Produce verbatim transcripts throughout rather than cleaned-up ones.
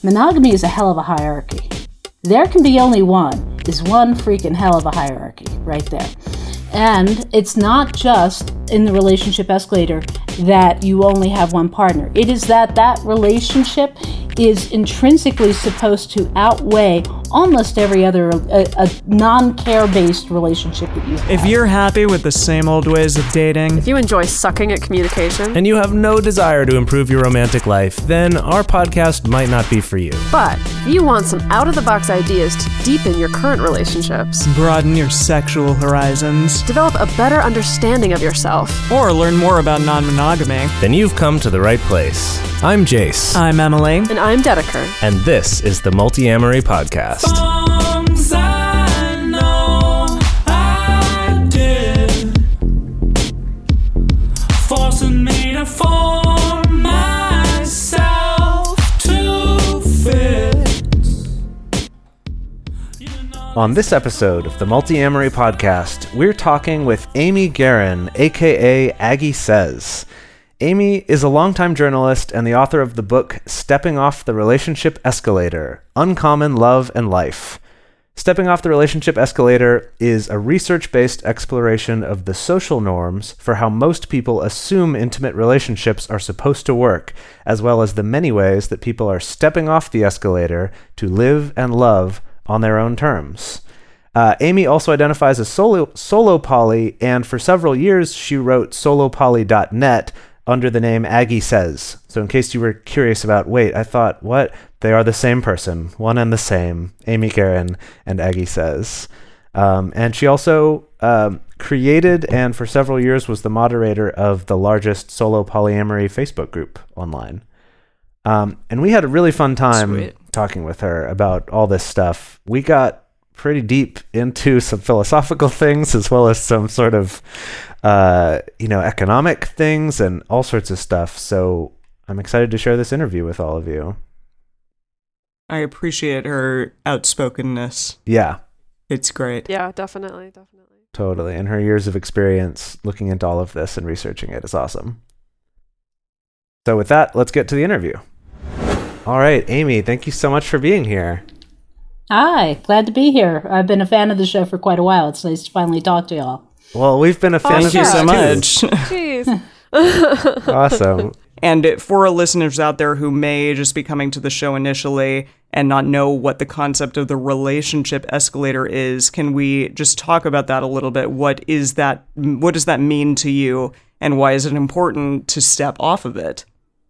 monogamy is a hell of a hierarchy. There can be only one, is one freaking hell of a hierarchy right there. And it's not just in the relationship escalator that you only have one partner. It is that that relationship is intrinsically supposed to outweigh almost every other a, a non-care-based relationship that you have. If you're happy with the same old ways of dating, if you enjoy sucking at communication, and you have no desire to improve your romantic life, then our podcast might not be for you. But if you want some out-of-the-box ideas to deepen your current relationships, broaden your sexual horizons, develop a better understanding of yourself, or learn more about non-monogamy, then you've come to the right place. I'm Jace. I'm Emily. And I'm Dedeker. And this is the Multi-Amory Podcast. Songs I know I did, forcing me to form myself to fit. On this episode of the Multi-Amory Podcast, we're talking with Amy Guerin, aka Aggie Says. Amy is a longtime journalist and the author of the book Stepping Off the Relationship Escalator, Uncommon Love and Life. Stepping Off the Relationship Escalator is a research-based exploration of the social norms for how most people assume intimate relationships are supposed to work, as well as the many ways that people are stepping off the escalator to live and love on their own terms. Uh, Amy also identifies as solo, solo poly, and for several years she wrote solo poly dot net, under the name Aggie Says. So in case you were curious about, wait, I thought, what? They are the same person, one and the same, Amy Guerin and Aggie Says. Um, and she also um, created and for several years was the moderator of the largest solo polyamory Facebook group online. Um, and we had a really fun time Sweet. talking with her about all this stuff. We got pretty deep into some philosophical things as well as some sort of uh, you know, economic things and all sorts of stuff. So I'm excited to share this interview with all of you. I appreciate her outspokenness. Yeah. It's great. Yeah, definitely, definitely. Totally. And her years of experience looking into all of this and researching it is awesome. So with that, let's get to the interview. All right, Amy, thank you so much for being here. Hi, glad to be here. I've been a fan of the show for quite a while. It's nice to finally talk to y'all. Well, we've been a fan Oh, of Thank you so yours, much. Jeez. too. Awesome. And for our listeners out there who may just be coming to the show initially and not know what the concept of the relationship escalator is, can we just talk about that a little bit? What is that? What does that mean to you? And why is it important to step off of it?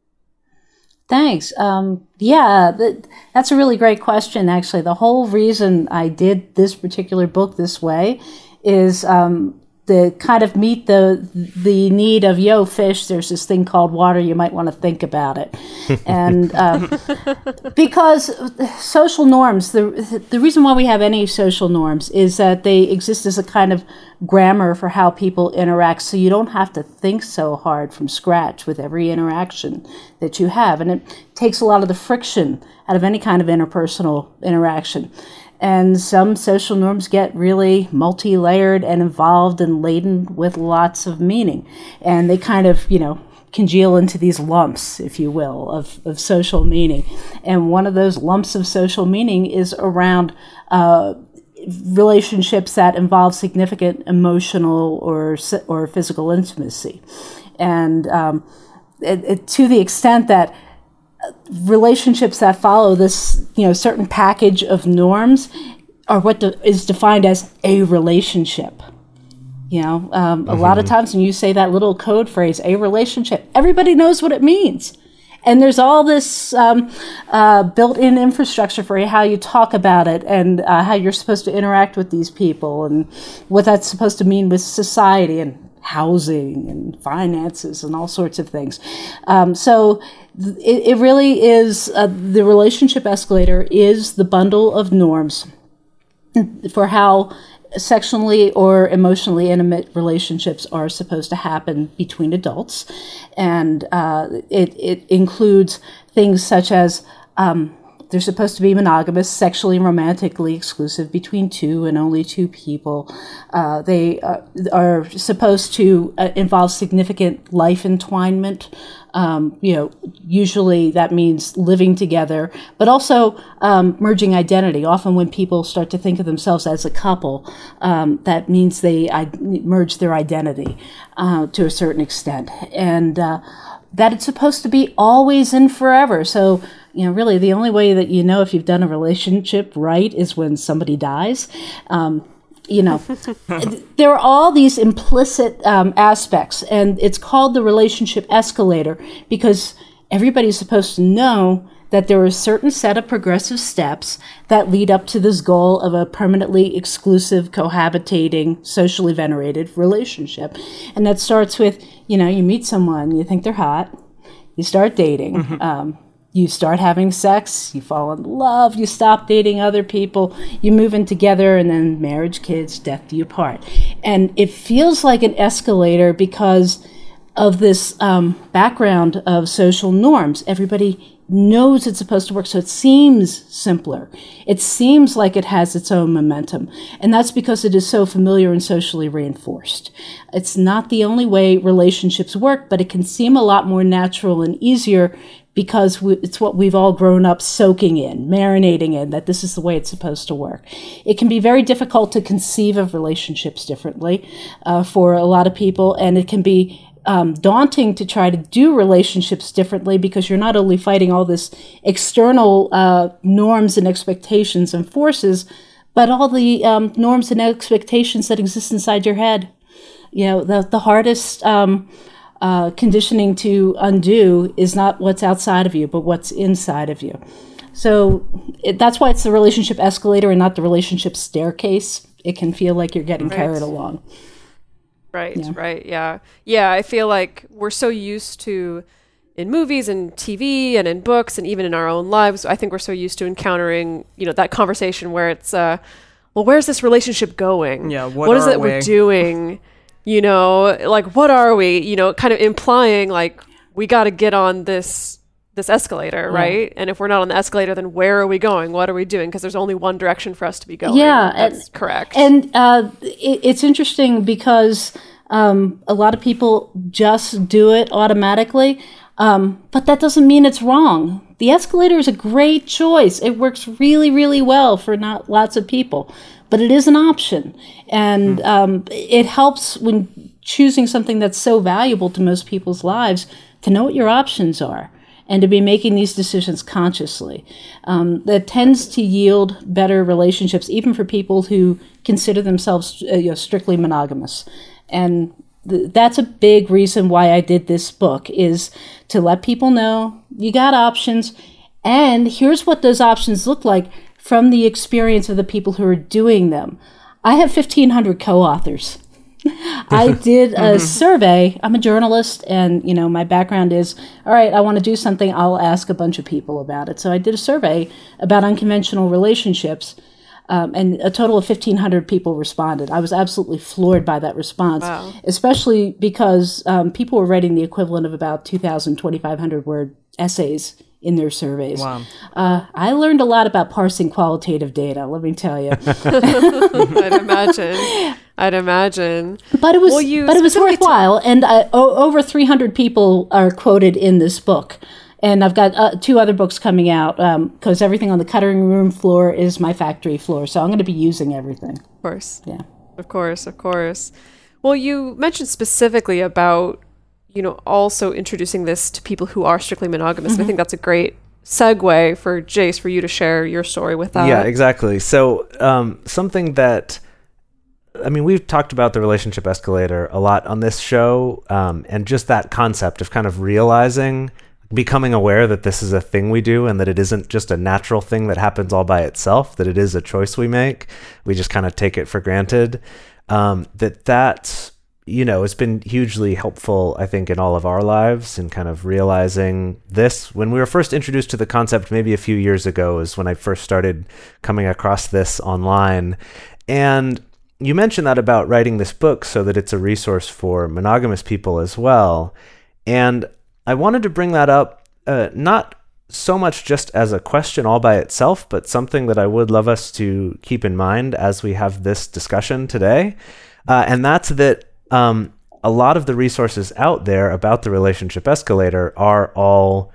Thanks. Um, yeah, th- that's a really great question, actually. The whole reason I did this particular book this way is um, to kind of meet the the need of, yo, fish, there's this thing called water, you might want to think about it. And um, because social norms, the the reason why we have any social norms is that they exist as a kind of grammar for how people interact, so you don't have to think so hard from scratch with every interaction that you have. And it takes a lot of the friction out of any kind of interpersonal interaction. And some social norms get really multi-layered and involved and laden with lots of meaning. And they kind of, you know, congeal into these lumps, if you will, of, of social meaning. And one of those lumps of social meaning is around uh, relationships that involve significant emotional or or physical intimacy. And um, it, it, to the extent that relationships that follow this, you know, certain package of norms are what de- is defined as a relationship. You know, um, mm-hmm. a lot of times when you say that little code phrase, a relationship, everybody knows what it means. And there's all this um, uh, built-in infrastructure for how you talk about it and uh, how you're supposed to interact with these people and what that's supposed to mean with society and housing and finances and all sorts of things. Um, so th- it, it really is, uh, the relationship escalator is the bundle of norms for how sexually or emotionally intimate relationships are supposed to happen between adults. And uh, it, it includes things such as um, they're supposed to be monogamous, sexually and romantically exclusive between two and only two people. Uh, they uh, are supposed to uh, involve significant life entwinement Um, you know, usually that means living together, but also um, merging identity. Often when people start to think of themselves as a couple, um, that means they I, merge their identity uh, to a certain extent. And uh, that it's supposed to be always and forever. So, you know, really the only way that you know if you've done a relationship right is when somebody dies. Um, You know, there are all these implicit um, aspects, and it's called the relationship escalator because everybody's supposed to know that there are a certain set of progressive steps that lead up to this goal of a permanently exclusive, cohabitating, socially venerated relationship. And that starts with, you know, you meet someone, you think they're hot, you start dating, mm-hmm. um, you start having sex, you fall in love, you stop dating other people, you move in together, and then marriage, kids, death do you part. And it feels like an escalator because of this um, background of social norms. Everybody knows it's supposed to work, so it seems simpler. It seems like it has its own momentum. And that's because it is so familiar and socially reinforced. It's not the only way relationships work, but it can seem a lot more natural and easier because we, it's what we've all grown up soaking in, marinating in, that this is the way it's supposed to work. It can be very difficult to conceive of relationships differently uh, for a lot of people, and it can be um, daunting to try to do relationships differently because you're not only fighting all this external uh, norms and expectations and forces, but all the um, norms and expectations that exist inside your head. You know, the, the hardest um, Uh, conditioning to undo is not what's outside of you, but what's inside of you. So it, that's why it's the relationship escalator and not the relationship staircase. It can feel like you're getting right. carried along. Right, yeah. right, yeah. Yeah, I feel like we're so used to, in movies and T V and in books and even in our own lives, I think we're so used to encountering, you know, that conversation where it's, uh, well, where's this relationship going? Yeah, what, what is are it we? we're doing? You know, like, what are we, you know, kind of implying like we got to get on this, this escalator, yeah. right? And if we're not on the escalator, then where are we going? What are we doing? Because there's only one direction for us to be going. Yeah. That's and, correct. And uh, it, it's interesting because um, a lot of people just do it automatically, um, but that doesn't mean it's wrong. The escalator is a great choice. It works really, really well for not lots of people. But it is an option, and mm. um, it helps when choosing something that's so valuable to most people's lives to know what your options are and to be making these decisions consciously. Um, that tends to yield better relationships, even for people who consider themselves uh, you know, strictly monogamous. And th- that's a big reason why I did this book, is to let people know you got options, and here's what those options look like from the experience of the people who are doing them. I have fifteen hundred co-authors. I did a survey. I'm a journalist, and you know my background is, all right, I want to do something, I'll ask a bunch of people about it. So I did a survey about unconventional relationships, um, and a total of fifteen hundred people responded. I was absolutely floored by that response, wow. especially because um, people were writing the equivalent of about two thousand, twenty-five hundred word essays in their surveys. Wow. Uh, I learned a lot about parsing qualitative data, let me tell you. I'd imagine. I'd imagine. But it was, well, you but it was specifically worthwhile. And uh, o- over three hundred people are quoted in this book. And I've got uh, two other books coming out because um, everything on the cutting room floor is my factory floor. So I'm going to be using everything. Of course. Yeah. Of course, of course. Well, you mentioned specifically about, you know, also introducing this to people who are strictly monogamous. Mm-hmm. And I think that's a great segue for Jace, for you to share your story with that. Yeah, exactly. So um, something that, I mean, we've talked about the relationship escalator a lot on this show, um, and just that concept of kind of realizing, becoming aware that this is a thing we do and that it isn't just a natural thing that happens all by itself, that it is a choice we make. We just kind of take it for granted. Um, that that's, you know, it's been hugely helpful, I think, in all of our lives, and kind of realizing this. When we were first introduced to the concept, maybe a few years ago, is when I first started coming across this online. And you mentioned that about writing this book so that it's a resource for monogamous people as well. And I wanted to bring that up, uh, not so much just as a question all by itself, but something that I would love us to keep in mind as we have this discussion today. Uh, and that's that Um, a lot of the resources out there about the relationship escalator are all,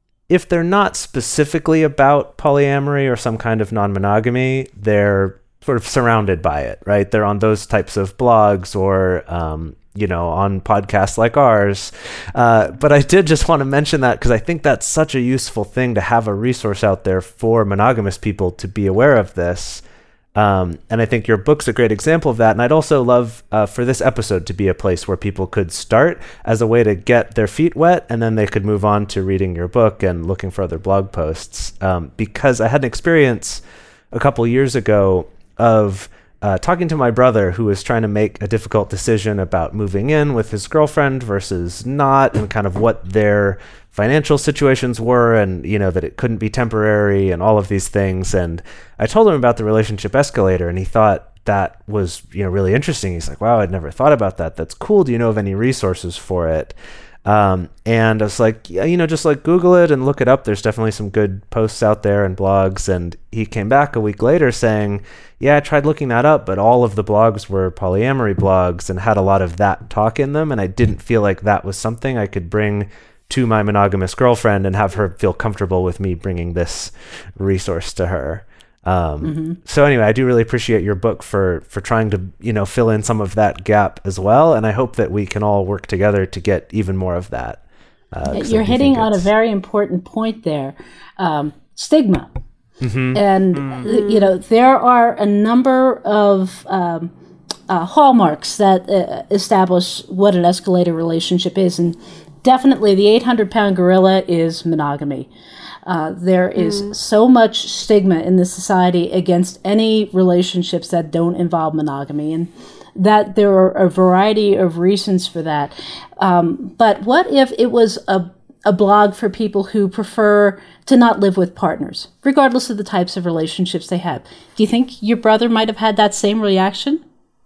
if they're not specifically about polyamory or some kind of non-monogamy, they're sort of surrounded by it, right? They're on those types of blogs or, um, you know, on podcasts like ours. Uh, but I did just want to mention that because I think that's such a useful thing to have a resource out there for monogamous people to be aware of this. Um, and I think your book's a great example of that. And I'd also love uh, for this episode to be a place where people could start as a way to get their feet wet, and then they could move on to reading your book and looking for other blog posts. Um, because I had an experience a couple years ago of uh, talking to my brother who was trying to make a difficult decision about moving in with his girlfriend versus not, and kind of what their financial situations were, and, you know, that it couldn't be temporary and all of these things. And I told him about the relationship escalator, and he thought that was, you know, really interesting. He's like, wow, I'd never thought about that. That's cool. Do you know of any resources for it? Um, and I was like, yeah, you know, just like Google it and look it up. There's definitely some good posts out there and blogs. And he came back a week later saying, yeah, I tried looking that up, but all of the blogs were polyamory blogs and had a lot of that talk in them. And I didn't feel like that was something I could bring to my monogamous girlfriend and have her feel comfortable with me bringing this resource to her. Um, mm-hmm. So anyway, I do really appreciate your book for, for trying to, you know, fill in some of that gap as well. And I hope that we can all work together to get even more of that. Uh, You're hitting on a very important point there. Um, stigma. Mm-hmm. And, mm-hmm. you know, there are a number of um, uh, hallmarks that uh, establish what an escalator relationship is. And definitely the eight hundred pound gorilla is monogamy. Uh, there is mm. so much stigma in this society against any relationships that don't involve monogamy, and that there are a variety of reasons for that. Um, but what if it was a, a blog for people who prefer to not live with partners, regardless of the types of relationships they have? Do you think your brother might have had that same reaction?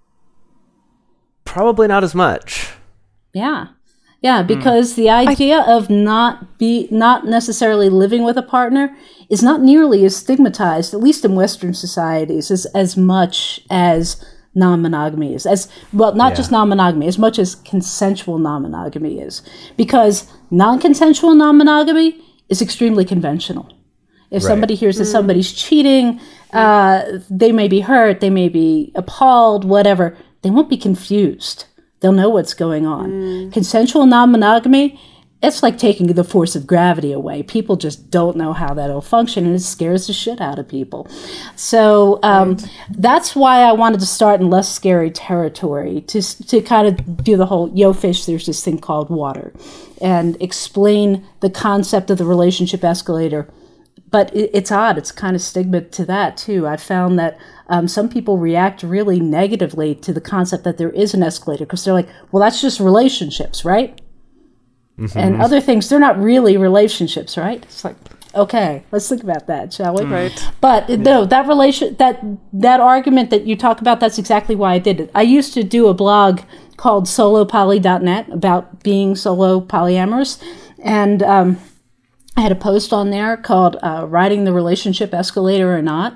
Probably not as much. Yeah. Yeah, because mm. the idea I, of not be not necessarily living with a partner is not nearly as stigmatized, at least in Western societies, as, as much as non-monogamy is. As well, not yeah. just non-monogamy, as much as consensual non-monogamy is. Because non-consensual non-monogamy is extremely conventional. If right. somebody hears that mm. somebody's cheating, uh, they may be hurt, they may be appalled, whatever. They won't be confused. They'll know what's going on. Mm. Consensual non-monogamy, it's like taking the force of gravity away. People just don't know how that'll function, and it scares the shit out of people. So um, right. that's why I wanted to start in less scary territory, to to kind of do the whole, yo fish, there's this thing called water, and explain the concept of the relationship escalator. But it, it's odd. It's kind of stigma to that, too. I found that um, some people react really negatively to the concept that there is an escalator, because they're like, well, that's just relationships, right? Mm-hmm. And other things, they're not really relationships, right? It's like, okay, let's think about that, shall we? Right. But yeah. no, that relation, that that argument that you talk about, that's exactly why I did it. I used to do a blog called solo poly dot net about being solo polyamorous, and um, I had a post on there called uh, Riding the Relationship Escalator or Not.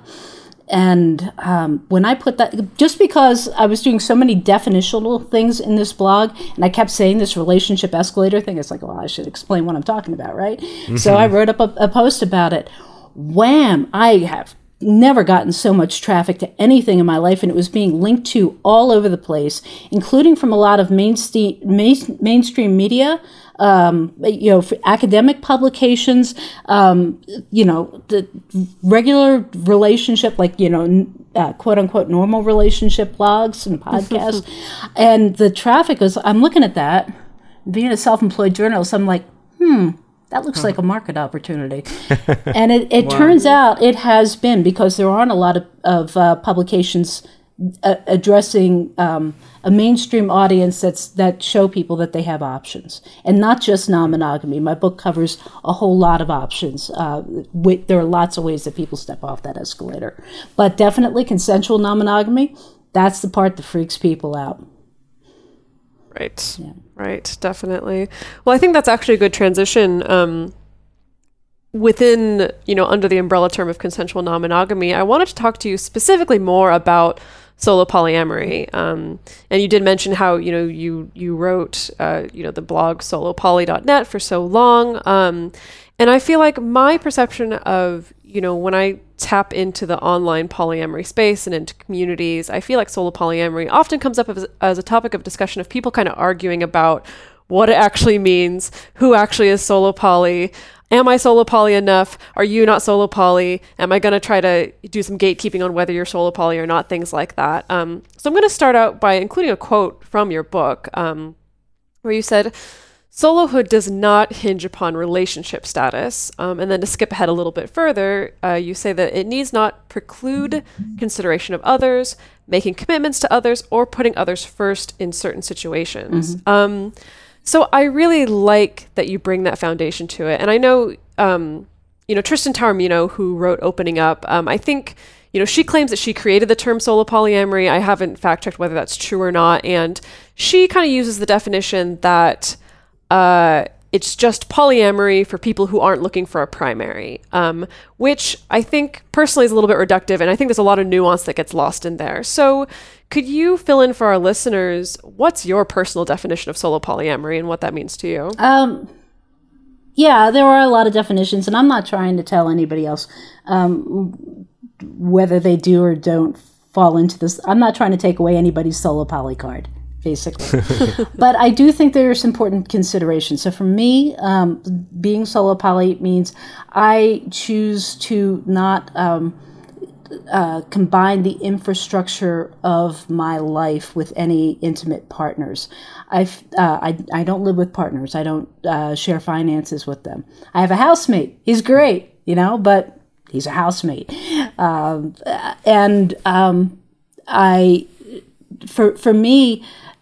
And um, when I put that, just because I was doing so many definitional things in this blog, and I kept saying this relationship escalator thing, it's like, well, I should explain what I'm talking about, right? Mm-hmm. So I wrote up a, a post about it. Wham! I have never gotten so much traffic to anything in my life, and it was being linked to all over the place, including from a lot of mainstream, main, mainstream media, um, you know, for academic publications, um, you know, the regular relationship, like, you know, uh, quote unquote normal relationship blogs and podcasts. And the traffic was, I'm looking at that, being a self-employed journalist, I'm like, hmm, that looks like a market opportunity. And it, it wow. turns out it has been, because there aren't a lot of, of uh, publications uh, addressing um, a mainstream audience that's that show people that they have options, and not just non-monogamy. My book covers a whole lot of options. Uh, with, there are lots of ways that people step off that escalator, but definitely consensual non-monogamy, that's the part that freaks people out. Right, yeah. right, definitely. Well, I think that's actually a good transition. Um, within, you know, under the umbrella term of consensual non-monogamy, I wanted to talk to you specifically more about solo polyamory. Um, and you did mention how, you know, you, you wrote, uh, you know, the blog solo poly dot net for so long. Um, and I feel like my perception of, you know, when I tap into the online polyamory space and into communities, I feel like solo polyamory often comes up as, as a topic of discussion of people kind of arguing about what it actually means, who actually is solo poly. Am I solo poly enough? Are you not solo poly? Am I going to try to do some gatekeeping on whether you're solo poly or not? Things like that. Um, so I'm going to start out by including a quote from your book um, where you said, "Solohood does not hinge upon relationship status." Um, and then to skip ahead a little bit further, uh, you say that it needs not preclude consideration of others, making commitments to others, or putting others first in certain situations. Mm-hmm. Um, So I really like that you bring that foundation to it. And I know, um, you know, Tristan Taormino, who wrote Opening Up, um, I think, you know, she claims that she created the term solo polyamory. I haven't fact checked whether that's true or not. And she kind of uses the definition that uh, it's just polyamory for people who aren't looking for a primary, um, which I think personally is a little bit reductive. And I think there's a lot of nuance that gets lost in there. So could you fill in for our listeners, what's your personal definition of solo polyamory and what that means to you? Um, yeah, there are a lot of definitions, and I'm not trying to tell anybody else um, whether they do or don't fall into this. I'm not trying to take away anybody's solo poly card, basically. But I do think there's important considerations. So for me, um, being solo poly means I choose to not Um, Uh, combine the infrastructure of my life with any intimate partners. I've, uh, I I don't live with partners. I don't uh, share finances with them. I have a housemate. He's great, you know, but he's a housemate. Um, and um, I, for for me,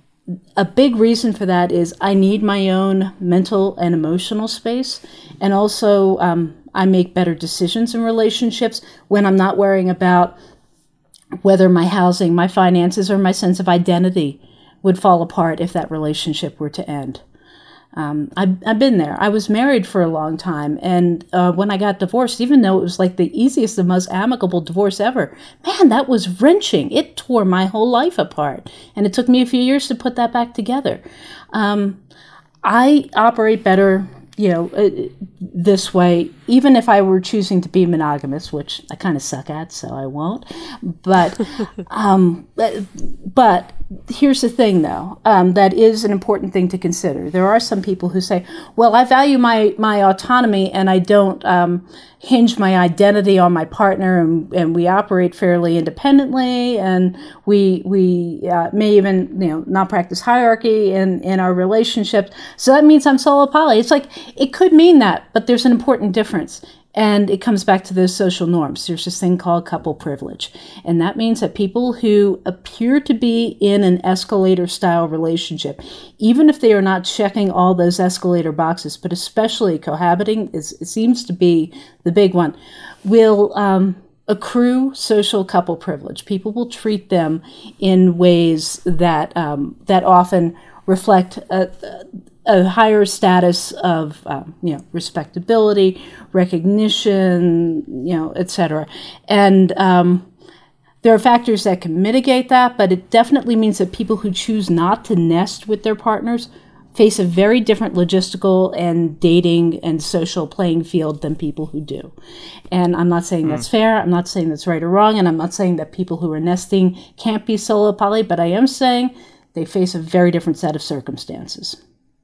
a big reason for that is I need my own mental and emotional space, and also um, I make better decisions in relationships when I'm not worrying about whether my housing, my finances, or my sense of identity would fall apart if that relationship were to end. Um, I've, I've been there. I was married for a long time, and uh, when I got divorced, even though it was like the easiest and most amicable divorce ever, man, that was wrenching. It tore my whole life apart, and it took me a few years to put that back together. Um, I operate better, you know, uh, this way, even if I were choosing to be monogamous, which I kind of suck at, so I won't. But, um, but, but here's the thing, though, um, that is an important thing to consider. There are some people who say, well, I value my, my autonomy and I don't um, hinge my identity on my partner, and, and we operate fairly independently, and we we uh, may even, you know, not practice hierarchy in, in our relationships. So that means I'm solo poly. It's like, it could mean that, but there's an important difference. And it comes back to those social norms. There's this thing called couple privilege. And that means that people who appear to be in an escalator-style relationship, even if they are not checking all those escalator boxes, but especially cohabiting, is, it seems to be the big one, will um, accrue social couple privilege. People will treat them in ways that um, that often reflect a, a higher status of, um, you know, respectability, recognition, you know, et cetera. And um, there are factors that can mitigate that, but it definitely means that people who choose not to nest with their partners face a very different logistical and dating and social playing field than people who do. And I'm not saying mm. that's fair. I'm not saying that's right or wrong. And I'm not saying that people who are nesting can't be solo poly, but I am saying they face a very different set of circumstances.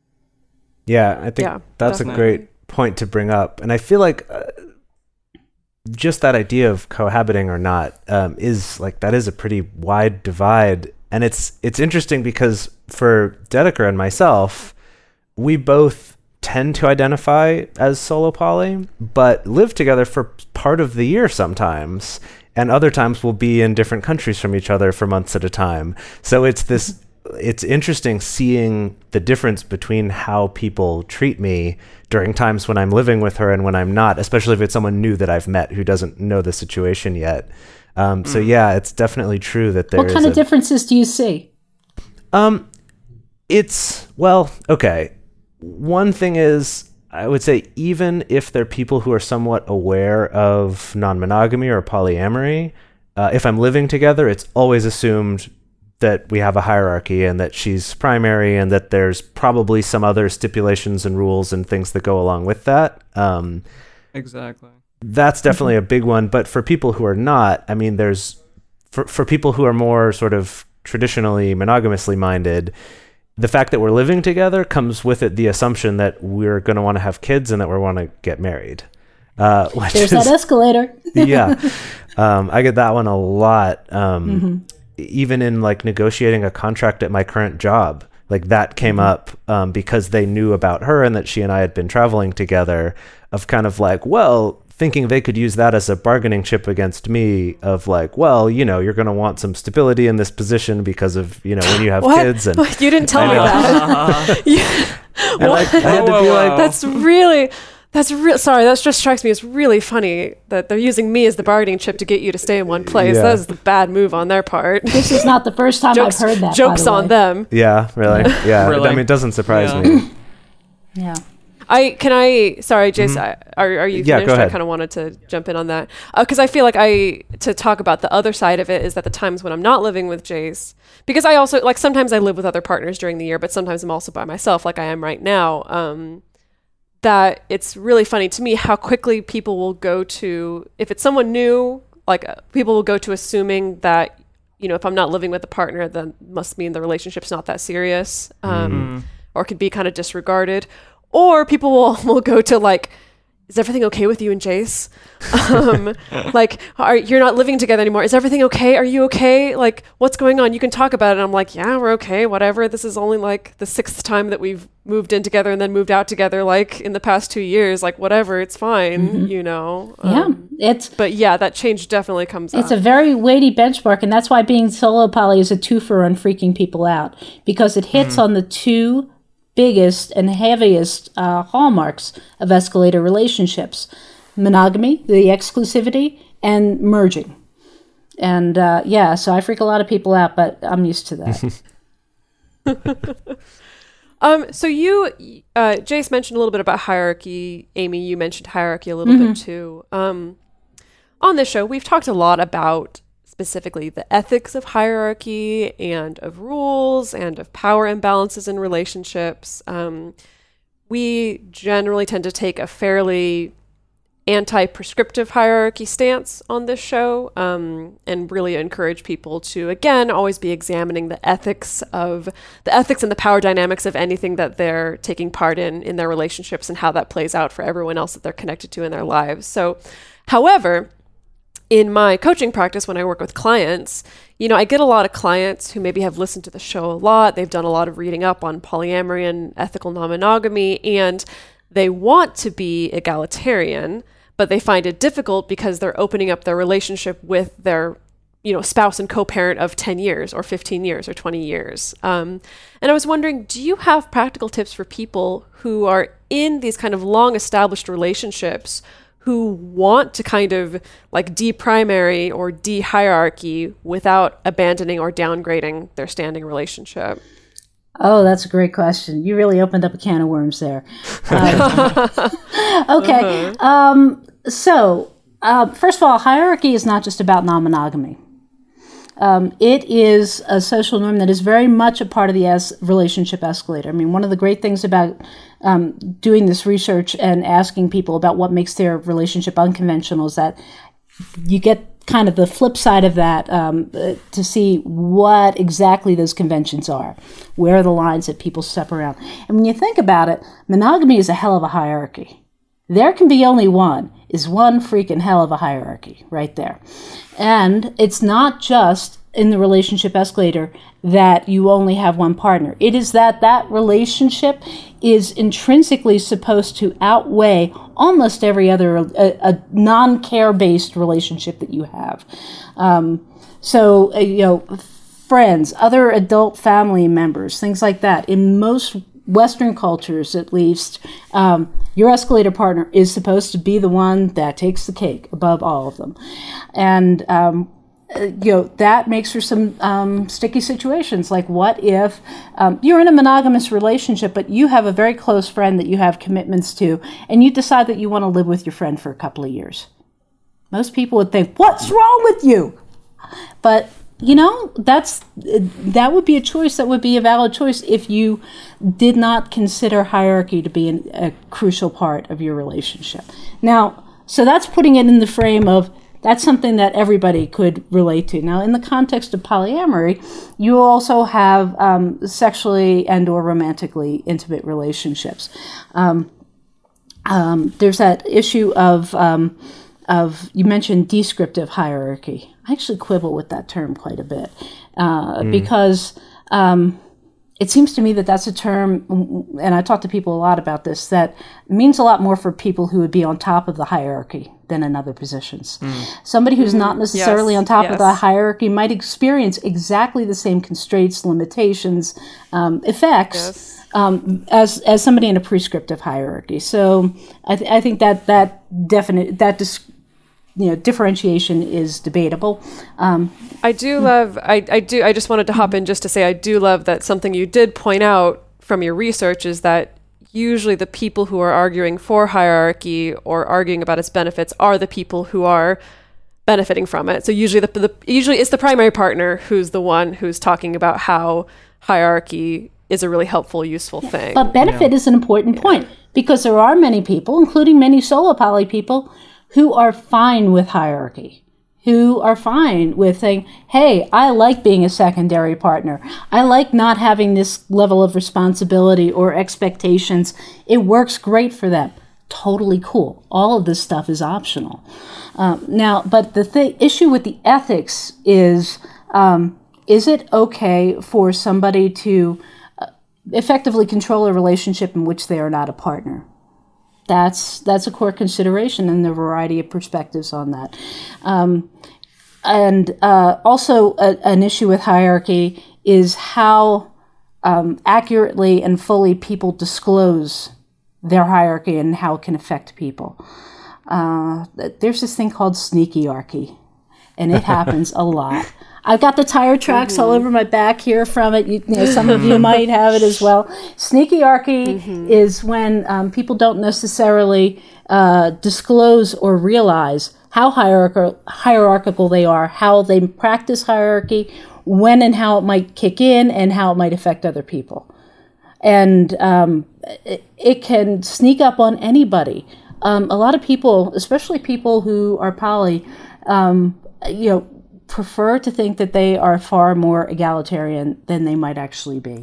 Yeah, I think yeah, that's definitely a great point to bring up. And I feel like uh, just that idea of cohabiting or not um, is like, that is a pretty wide divide. And it's it's interesting because for Dedeker and myself, we both tend to identify as solo poly, but live together for part of the year sometimes. And other times we'll be in different countries from each other for months at a time. So it's this... it's interesting seeing the difference between how people treat me during times when I'm living with her and when I'm not, especially if it's someone new that I've met who doesn't know the situation yet. Um, so yeah, it's definitely true that there is. What kind of a, differences do you see? Um, it's, well, okay. One thing is, I would say even if they're people who are somewhat aware of non-monogamy or polyamory, uh, if I'm living together, it's always assumed that we have a hierarchy and that she's primary and that there's probably some other stipulations and rules and things that go along with that. Um, Exactly. That's definitely a big one. But for people who are not, I mean, there's, for, for people who are more sort of traditionally monogamously minded, the fact that we're living together comes with it the assumption that we're going to want to have kids and that we want to get married. Uh, which There's is, that escalator. yeah. Um, I get that one a lot. Um, Mm-hmm. Even in like negotiating a contract at my current job, like that came Mm-hmm. up um, because they knew about her and that she and I had been traveling together, of kind of like, well, thinking they could use that as a bargaining chip against me of like, well, you know, you're going to want some stability in this position because of, you know, when you have What? kids. And You didn't tell I me know. that. You- and like, I had to Whoa, be whoa, like, whoa. That's really, that's real. Sorry, that just strikes me as really funny that they're using me as the bargaining chip to get you to stay in one place. Yeah. That is the bad move on their part. This is not the first time jokes I've heard that. by jokes the on way. them. yeah, really? Yeah. Really? I mean, it doesn't surprise Yeah. me. Yeah. I can I sorry, Jace. I, are are you Yeah, finished? go ahead. I kind of wanted to jump in on that because I feel like I to talk about the other side of it is that the times when I'm not living with Jace, because I also like sometimes I live with other partners during the year, but sometimes I'm also by myself, like I am right now. Um, that it's really funny to me how quickly people will go to if it's someone new, like uh, people will go to assuming that you know if I'm not living with a partner, then must mean the relationship's not that serious, um, or could be kind of disregarded. Or people will, will go to like, is everything okay with you and Jace? Um, like, are you're not living together anymore? Is everything okay? Are you okay? Like, what's going on? You can talk about it. I'm like, yeah, we're okay. Whatever. This is only like the sixth time that we've moved in together and then moved out together. Like in the past two years. Like whatever. It's fine. You know. Yeah. Um, It's but yeah, that change definitely comes It's up. a very weighty benchmark, and that's why being solo poly is a twofer on freaking people out, because it hits on the two biggest and heaviest uh, hallmarks of escalator relationships: monogamy, the exclusivity, and merging. And uh, yeah, so I freak a lot of people out, but I'm used to that. Um, so you, uh, Jace mentioned a little bit about hierarchy. Amy, you mentioned hierarchy a little bit too. Um, on this show, we've talked a lot about specifically the ethics of hierarchy and of rules and of power imbalances in relationships. Um, we generally tend to take a fairly anti-prescriptive hierarchy stance on this show, um, and really encourage people to, again, always be examining the ethics of the ethics and the power dynamics of anything that they're taking part in in their relationships and how that plays out for everyone else that they're connected to in their lives. So, however, in my coaching practice, when I work with clients, you know, I get a lot of clients who maybe have listened to the show a lot. They've done a lot of reading up on polyamory and ethical non-monogamy, and they want to be egalitarian, but they find it difficult because they're opening up their relationship with their, you know, spouse and co-parent of ten years or fifteen years or twenty years. Um, and I was wondering, do you have practical tips for people who are in these kind of long established relationships who want to kind of like de-primary or de-hierarchy without abandoning or downgrading their standing relationship? Oh, that's a great question. You really opened up a can of worms there. Um, okay. Um, so, uh, first of all, hierarchy is not just about non-monogamy. Um, it is a social norm that is very much a part of the es- relationship escalator. I mean, one of the great things about um, doing this research and asking people about what makes their relationship unconventional is that you get kind of the flip side of that, um, uh, to see what exactly those conventions are. Where are the lines that people step around? And when you think about it, monogamy is a hell of a hierarchy. There can be only one, is one freaking hell of a hierarchy right there. And it's not just in the relationship escalator that you only have one partner. It is that that relationship is intrinsically supposed to outweigh almost every other a, a non-care based relationship that you have. Um, so, uh, you know, friends, other adult family members, things like that. In most Western cultures, at least, um, your escalator partner is supposed to be the one that takes the cake above all of them. And, um, you know, that makes for some um, sticky situations. Like, what if um, you're in a monogamous relationship, but you have a very close friend that you have commitments to, and you decide that you want to live with your friend for a couple of years? Most people would think, what's wrong with you? But you know, that's that would be a choice. That would be a valid choice if you did not consider hierarchy to be an, a crucial part of your relationship. Now, so that's putting it in the frame of that's something that everybody could relate to. Now, in the context of polyamory, you also have um, sexually and or romantically intimate relationships. Um, um, there's that issue of um, of you mentioned descriptive hierarchy. I actually quibble with that term quite a bit uh, mm. because um, it seems to me that that's a term, and I talk to people a lot about this, that means a lot more for people who would be on top of the hierarchy than in other positions. Mm. Somebody who's mm. not necessarily yes. on top yes. of the hierarchy might experience exactly the same constraints, limitations, um, effects yes. um, as as somebody in a prescriptive hierarchy. So I, th- I think that that definite that dis- you know differentiation is debatable. Um, I do love. I, I do. I just wanted to hop in just to say I do love that something you did point out from your research is that usually the people who are arguing for hierarchy or arguing about its benefits are the people who are benefiting from it. So usually the, the usually it's the primary partner who's the one who's talking about how hierarchy is a really helpful, useful yeah. thing. But benefit yeah. is an important yeah. point because there are many people, including many solo poly people, who are fine with hierarchy, who are fine with saying, hey, I like being a secondary partner. I like not having this level of responsibility or expectations. It works great for them. Totally cool. All of this stuff is optional. Um, now, but the th- issue with the ethics is, um, is it okay for somebody to uh, effectively control a relationship in which they are not a partner? That's that's a core consideration, and there are a variety of perspectives on that. Um, and uh, also a, an issue with hierarchy is how um, accurately and fully people disclose their hierarchy and how it can affect people. Uh, there's this thing called sneakyarchy, and it happens a lot. I've got the tire tracks mm-hmm. all over my back here from it. You, you know, some of you might have it as well. Sneakyarchy mm-hmm. is when um, people don't necessarily uh, disclose or realize how hierarchical, hierarchical they are, how they practice hierarchy, when and how it might kick in, and how it might affect other people. And um, it, it can sneak up on anybody. Um, a lot of people, especially people who are poly, um, you know, prefer to think that they are far more egalitarian than they might actually be.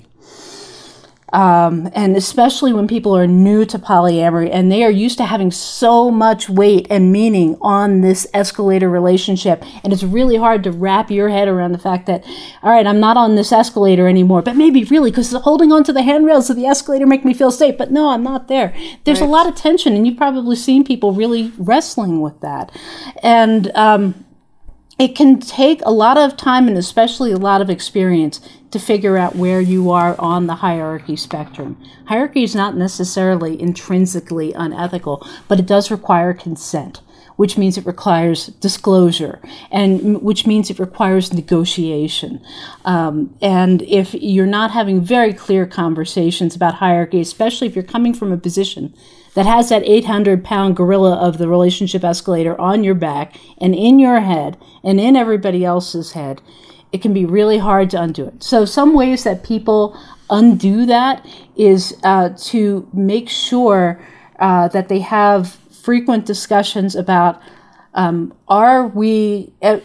Um, and especially when people are new to polyamory and they are used to having so much weight and meaning on this escalator relationship. And it's really hard to wrap your head around the fact that, all right, I'm not on this escalator anymore, but maybe really because holding onto the handrails of the escalator make me feel safe. But no, I'm not there. There's right. a lot of tension, and you've probably seen people really wrestling with that. And, um, it can take a lot of time and especially a lot of experience to figure out where you are on the hierarchy spectrum. Hierarchy is not necessarily intrinsically unethical, but it does require consent, which means it requires disclosure, and which means it requires negotiation. Um, and if you're not having very clear conversations about hierarchy, especially if you're coming from a position that has that eight hundred pound gorilla of the relationship escalator on your back and in your head and in everybody else's head, it can be really hard to undo it. So some ways that people undo that is uh, to make sure uh, that they have frequent discussions about, um, are we, uh,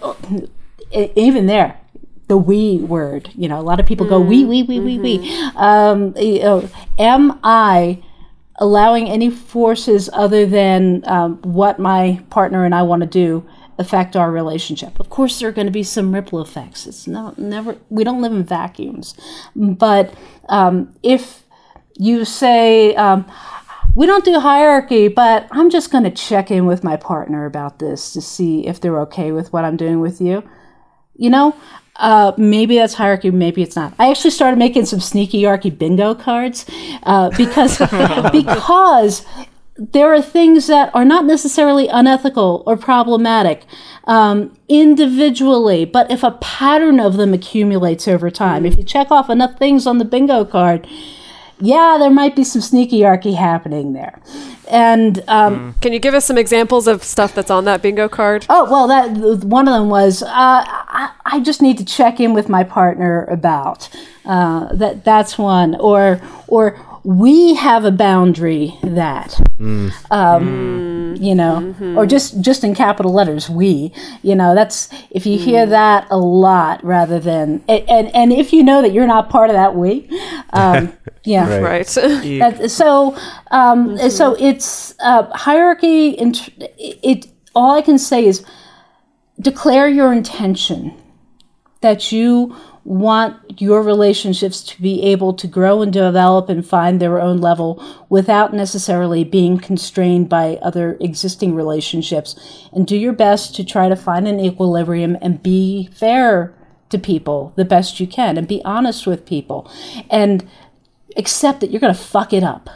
even there, the we word, you know, a lot of people go, we, we, we, we, we. Um, you know, am I allowing any forces other than um, what my partner and I want to do affect our relationship? Of course, there are going to be some ripple effects. It's not never. We don't live in vacuums. But um, if you say um, we don't do hierarchy, but I'm just going to check in with my partner about this to see if they're okay with what I'm doing with you, you know. Uh, maybe that's hierarchy, maybe it's not. I actually started making some sneakyarchy bingo cards uh, because because there are things that are not necessarily unethical or problematic um, individually, but if a pattern of them accumulates over time, if you check off enough things on the bingo card, yeah, there might be some sneakyarchy happening there. And um, can you give us some examples of stuff that's on that bingo card? Oh, well, that one of them was, uh, I I, I just need to check in with my partner about. Uh, that that's one. Or or we have a boundary that, mm. Um, mm. you know, mm-hmm. or just, just in capital letters, we, you know, that's, if you mm. hear that a lot rather than, and, and, and if you know that you're not part of that we, um, yeah. Right. that, so, um, mm-hmm. so it's uh, hierarchy. In, it, it, all I can say is declare your intention that you want your relationships to be able to grow and develop and find their own level without necessarily being constrained by other existing relationships, and do your best to try to find an equilibrium and be fair to people the best you can and be honest with people and accept that you're going to fuck it up.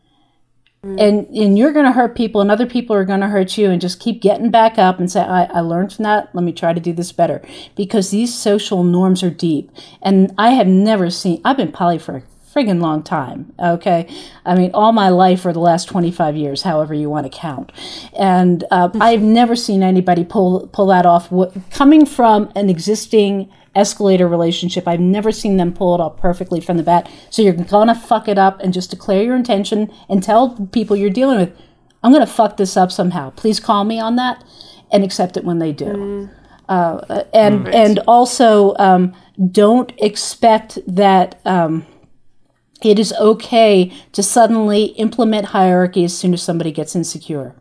Mm. And and you're going to hurt people and other people are going to hurt you, and just keep getting back up and say, I, I learned from that. Let me try to do this better. Because these social norms are deep. And I have never seen, I've been poly for a friggin' long time. Okay. I mean, all my life for the last twenty-five years, however you want to count. And uh, I've never seen anybody pull, pull that off. What, coming from an existing escalator relationship, I've never seen them pull it off perfectly from the bat. So you're gonna fuck it up, and just declare your intention and tell people you're dealing with, I'm gonna fuck this up somehow. Please call me on that, and accept it when they do. Mm. Uh, and right. and also um, don't expect that um, it is okay to suddenly implement hierarchy as soon as somebody gets insecure.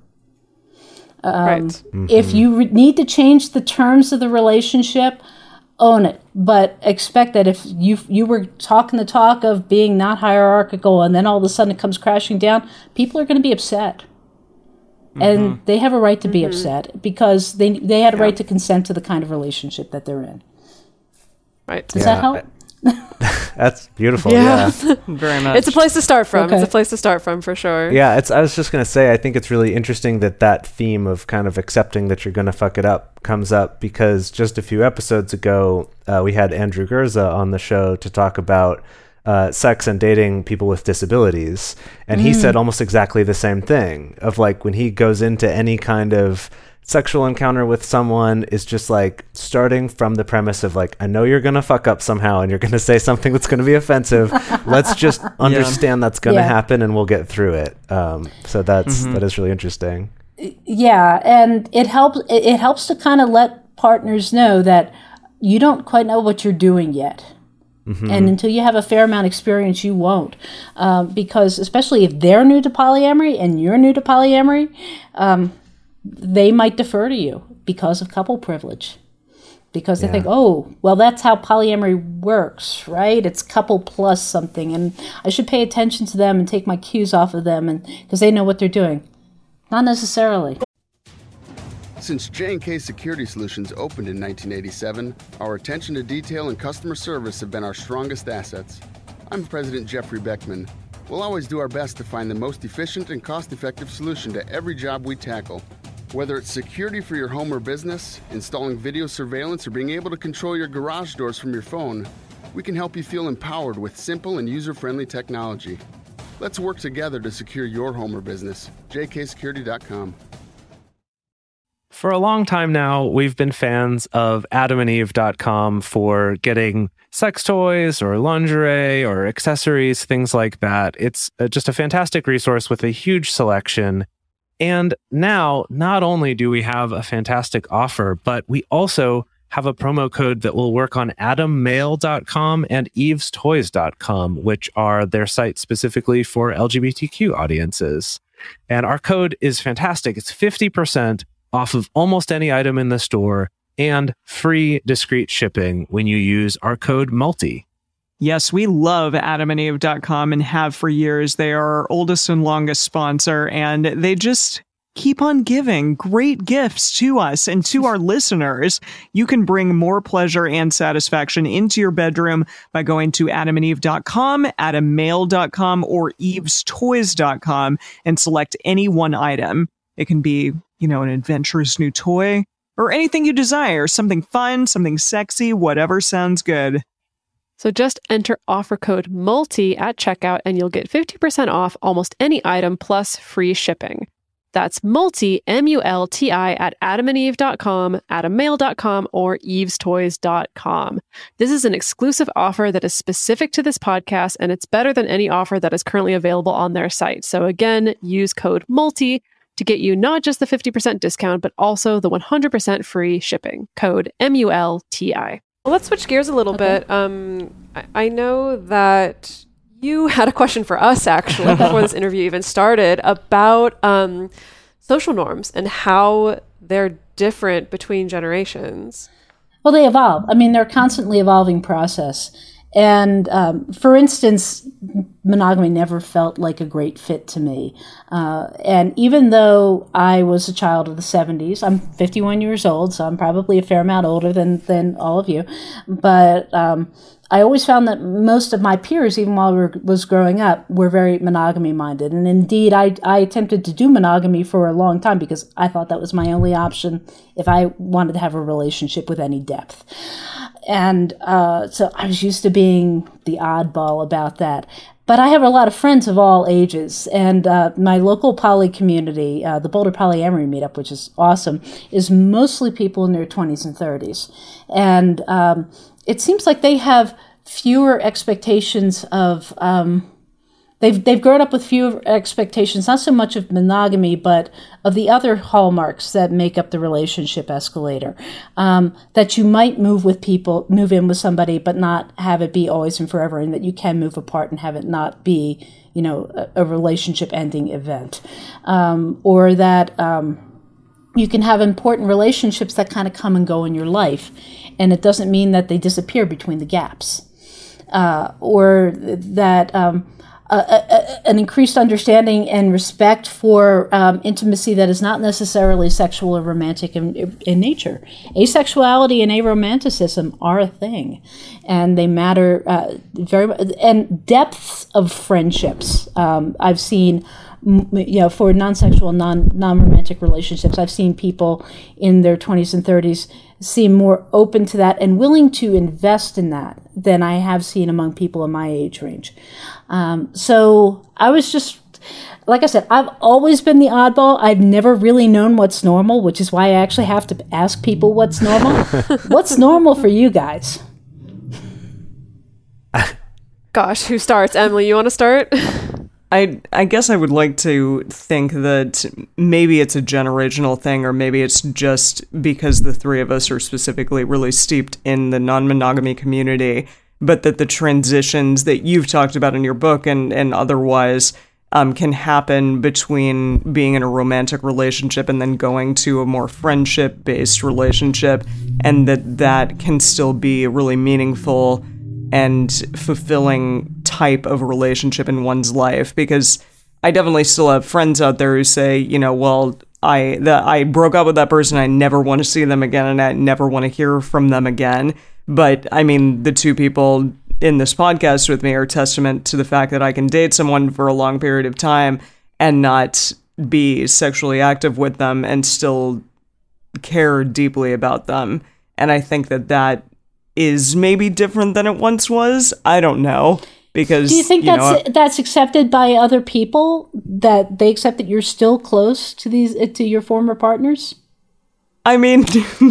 Um, right. Mm-hmm. If you re- need to change the terms of the relationship, own it, but expect that if you you were talking the talk of being not hierarchical and then all of a sudden it comes crashing down, people are going to be upset. Mm-hmm. And they have a right to be mm-hmm. upset because they they had a yeah. right to consent to the kind of relationship that they're in. Right. Does yeah. that help? That's beautiful. Yeah. yeah. Very much. It's a place to start from. Okay. It's a place to start from for sure. Yeah, it's I was just going to say I think it's really interesting that that theme of kind of accepting that you're going to fuck it up comes up, because just a few episodes ago uh, we had Andrew Gurza on the show to talk about uh, sex and dating people with disabilities, and mm. he said almost exactly the same thing of like when he goes into any kind of sexual encounter with someone is just like starting from the premise of like, I know you're going to fuck up somehow and you're going to say something that's going to be offensive. Let's just understand yeah. that's going to yeah. happen and we'll get through it. Um, so that's, mm-hmm. that is really interesting. Yeah. And it helps, it, it helps to kind of let partners know that you don't quite know what you're doing yet. Mm-hmm. And until you have a fair amount of experience, you won't. Um, because especially if they're new to polyamory and you're new to polyamory, um, they might defer to you because of couple privilege, because they yeah. think, oh, well, that's how polyamory works, right? It's couple plus something, and I should pay attention to them and take my cues off of them, and because they know what they're doing. Not necessarily. Since J and K Security Solutions opened in nineteen eighty-seven, our attention to detail and customer service have been our strongest assets. I'm President Jeffrey Beckman. We'll always do our best to find the most efficient and cost-effective solution to every job we tackle. Whether it's security for your home or business, installing video surveillance, or being able to control your garage doors from your phone, we can help you feel empowered with simple and user-friendly technology. Let's work together to secure your home or business. j k security dot com. For a long time now, we've been fans of adam and eve dot com for getting sex toys or lingerie or accessories, things like that. It's just a fantastic resource with a huge selection. And now, not only do we have a fantastic offer, but we also have a promo code that will work on adam mail dot com and eves toys dot com, which are their sites specifically for L G B T Q audiences. And our code is fantastic. It's fifty percent off of almost any item in the store and free discreet shipping when you use our code MULTI. Yes, we love adam and eve dot com and have for years. They are our oldest and longest sponsor, and they just keep on giving great gifts to us and to our listeners. You can bring more pleasure and satisfaction into your bedroom by going to adam and eve dot com, adam mail dot com, or eves toys dot com and select any one item. It can be, you know, an adventurous new toy or anything you desire, something fun, something sexy, whatever sounds good. So just enter offer code MULTI at checkout and you'll get fifty percent off almost any item plus free shipping. That's multi, M U L T I, at adam and eve dot com, adam mail dot com, or eves toys dot com. This is an exclusive offer that is specific to this podcast, and it's better than any offer that is currently available on their site. So again, use code MULTI to get you not just the fifty percent discount, but also the one hundred percent free shipping. Code M U L T I. Well, let's switch gears a little Okay. bit. Um, I, I know that you had a question for us, actually, before this interview even started, about um, social norms and how they're different between generations. Well, they evolve. I mean, they're a constantly evolving process. And um, for instance, monogamy never felt like a great fit to me. Uh, and even though I was a child of the seventies, I'm fifty-one years old, so I'm probably a fair amount older than, than all of you. But um, I always found that most of my peers, even while I was growing up, were very monogamy minded. And indeed, I, I attempted to do monogamy for a long time because I thought that was my only option if I wanted to have a relationship with any depth. And uh, so I was used to being the oddball about that. But I have a lot of friends of all ages, and uh, my local poly community, uh, the Boulder Polyamory Meetup, which is awesome, is mostly people in their twenties and thirties. And um, it seems like they have fewer expectations of... Um, They've they've grown up with fewer expectations, not so much of monogamy, but of the other hallmarks that make up the relationship escalator. Um, that you might move with people, move in with somebody, but not have it be always and forever, and that you can move apart and have it not be, you know, a, a relationship-ending event, um, or that um, you can have important relationships that kind of come and go in your life, and it doesn't mean that they disappear between the gaps, uh, or that. Um, Uh, a, an increased understanding and respect for um, intimacy that is not necessarily sexual or romantic in, in nature. Asexuality and aromanticism are a thing, and they matter uh, very much. And depths of friendships. Um, I've seen, you know, for non-sexual, non non-romantic relationships, I've seen people in their twenties and thirties seem more open to that and willing to invest in that than I have seen among people in my age range. Um, so I was just, like I said, I've always been the oddball. I've never really known what's normal, which is why I actually have to ask people what's normal. What's normal for you guys? Gosh, who starts? Emily, you want to start? I I guess I would like to think that maybe it's a generational thing, or maybe it's just because the three of us are specifically really steeped in the non-monogamy community, but that the transitions that you've talked about in your book and, and otherwise um, can happen between being in a romantic relationship and then going to a more friendship-based relationship, and that that can still be a really meaningful and fulfilling type of relationship in one's life. Because I definitely still have friends out there who say, you know, well, I the, I broke up with that person, I never want to see them again, and I never want to hear from them again. But I mean, the two people in this podcast with me are testament to the fact that I can date someone for a long period of time and not be sexually active with them and still care deeply about them. And I think that that is maybe different than it once was. I don't know. Because, do you think you that's know, that's accepted by other people, that they accept that you're still close to these to your former partners? I mean,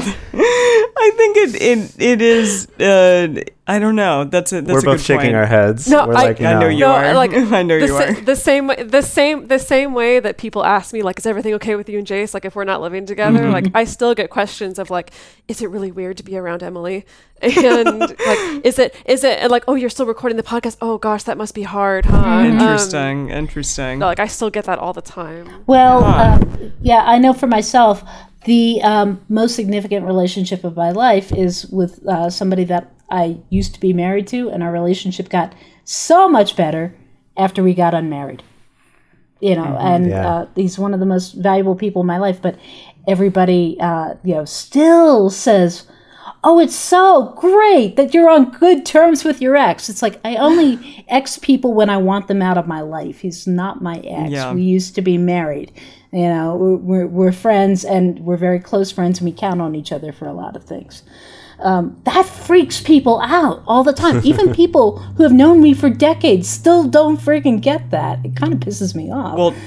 I think it it it is. Uh, I don't know. That's a that's We're a both good shaking point. our heads. No, We're I- like, I know no. you No, are. like, I know the, you sa- are. the same way, the same, the same way that people ask me, like, is everything okay with you and Jace? Like, if we're not living together, Mm-hmm. like, I still get questions of like, is it really weird to be around Emily? And like, is it, is it, and like, oh, you're still recording the podcast? Oh gosh, that must be hard, huh? Um, Interesting. Interesting. no, like, I still get that all the time. Well, Ah. uh, yeah, I know for myself, the um, most significant relationship of my life is with uh, somebody that I used to be married to, and our relationship got so much better after we got unmarried. You know, and yeah. uh, he's one of the most valuable people in my life, but everybody, uh, you know, still says, oh, it's so great that you're on good terms with your ex. It's like, I only ex people when I want them out of my life. He's not my ex. Yeah. We used to be married. You know, we're, we're, we're friends, and we're very close friends, and we count on each other for a lot of things. Um, that freaks people out all the time. Even people who have known me for decades still don't freaking get that. It kind of pisses me off. Well,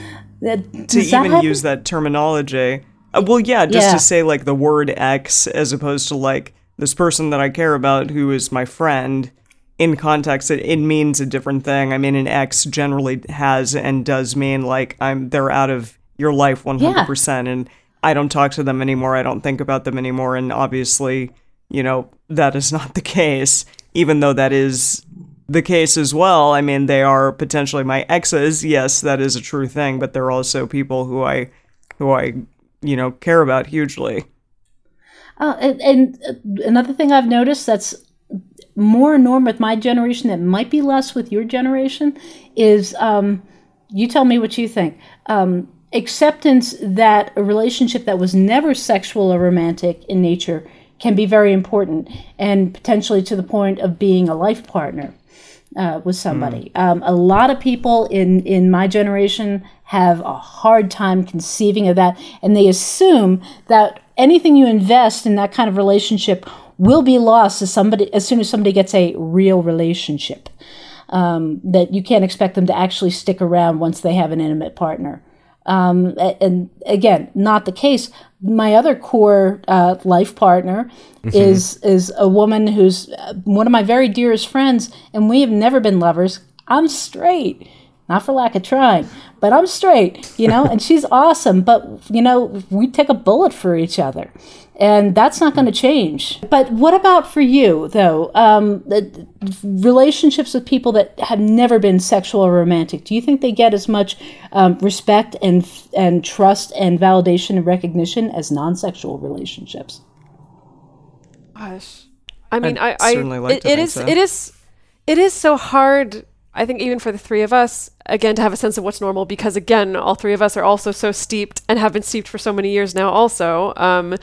That, to does that even happen? use that terminology. Uh, well, yeah, just Yeah. to say like the word X as opposed to like this person that I care about who is my friend. In context, it, it means a different thing. I mean, an X generally has and does mean like I'm they're out of your life one hundred percent, and I don't talk to them anymore. I don't think about them anymore. And obviously, you know, that is not the case, even though that is the case as well. I mean, they are potentially my exes. Yes, that is a true thing, but they're also people who I, who I, you know, care about hugely. Uh, and, and another thing I've noticed that's more norm with my generation that might be less with your generation is, um, you tell me what you think, um, acceptance that a relationship that was never sexual or romantic in nature can be very important and potentially to the point of being a life partner uh, with somebody. Mm. Um, a lot of people in, in my generation have a hard time conceiving of that, and they assume that anything you invest in that kind of relationship will be lost as somebody as soon as somebody gets a real relationship. Um, that you can't expect them to actually stick around once they have an intimate partner. Um, and again, not the case. My other core uh, life partner mm-hmm. is is a woman who's one of my very dearest friends, and we have never been lovers. I'm straight. Not for lack of trying, but I'm straight, you know, and she's awesome. But, you know, we take a bullet for each other, and that's not going to change. But what about for you, though? Um, the, relationships with people that have never been sexual or romantic, do you think they get as much um, respect and and trust and validation and recognition as non-sexual relationships? Gosh, I mean, I'd I, I certainly like it, to it think is so. it is it is so hard. I think even for the three of us, again, to have a sense of what's normal, because again, all three of us are also so steeped and have been steeped for so many years now also um,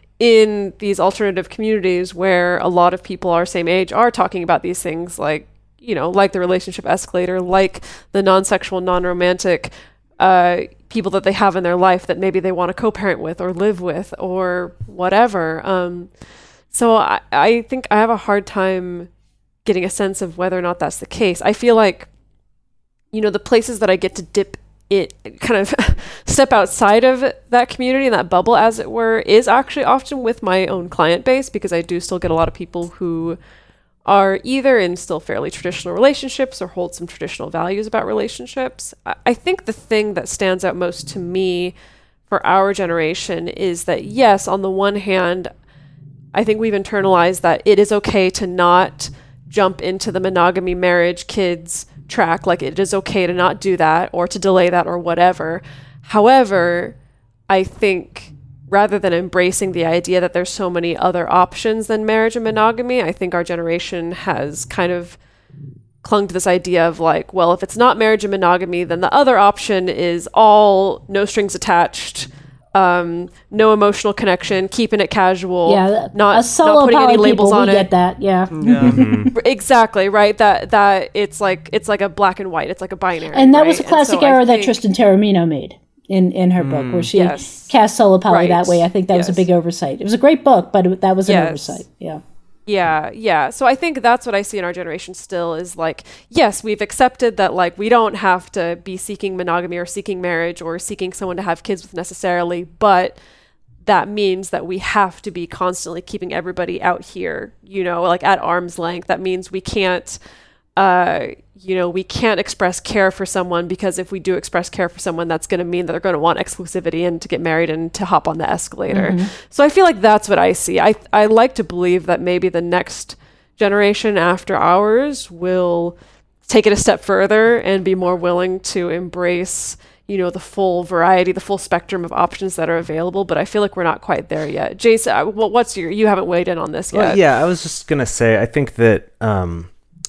in these alternative communities where a lot of people our same age are talking about these things like, you know, like the relationship escalator, like the non-sexual, non-romantic uh, people that they have in their life that maybe they want to co-parent with or live with or whatever. Um, so I, I think I have a hard time getting a sense of whether or not that's the case. I feel like, you know, the places that I get to dip it, kind of step outside of that community and that bubble, as it were, is actually often with my own client base, because I do still get a lot of people who are either in still fairly traditional relationships or hold some traditional values about relationships. I, I think the thing that stands out most to me for our generation is that, yes, on the one hand, I think we've internalized that it is okay to not jump into the monogamy, marriage, kids track. Like, it is okay to not do that or to delay that or whatever. However, I think rather than embracing the idea that there's so many other options than marriage and monogamy, I think our generation has kind of clung to this idea of like, well, if it's not marriage and monogamy, then the other option is all no strings attached, Um, no emotional connection, keeping it casual, Yeah, not, a solo not putting any poly labels people, on we it. get that, yeah. Yeah. Mm-hmm. Exactly, right? That that it's like it's like a black and white. It's like a binary. And that right? was a classic so I error that think- Tristan Taormino made in, in her book, where she Yes. cast solo poly Right. that way. I think that was a Yes. big oversight. It was a great book, but it, that was an Yes. oversight, yeah. Yeah, yeah. So I think that's what I see in our generation still is like, yes, we've accepted that like we don't have to be seeking monogamy or seeking marriage or seeking someone to have kids with necessarily, but that means that we have to be constantly keeping everybody out here, you know, like at arm's length. That means we can't, uh, you know, we can't express care for someone, because if we do express care for someone, that's going to mean that they're going to want exclusivity and to get married and to hop on the escalator. Mm-hmm. So I feel like that's what I see. I, I like to believe that maybe the next generation after ours will take it a step further and be more willing to embrace, you know, the full variety, the full spectrum of options that are available. But I feel like we're not quite there yet. Jason, uh, well, what's your, you haven't weighed in on this yet. Well, yeah, I was just going to say, I think that, um,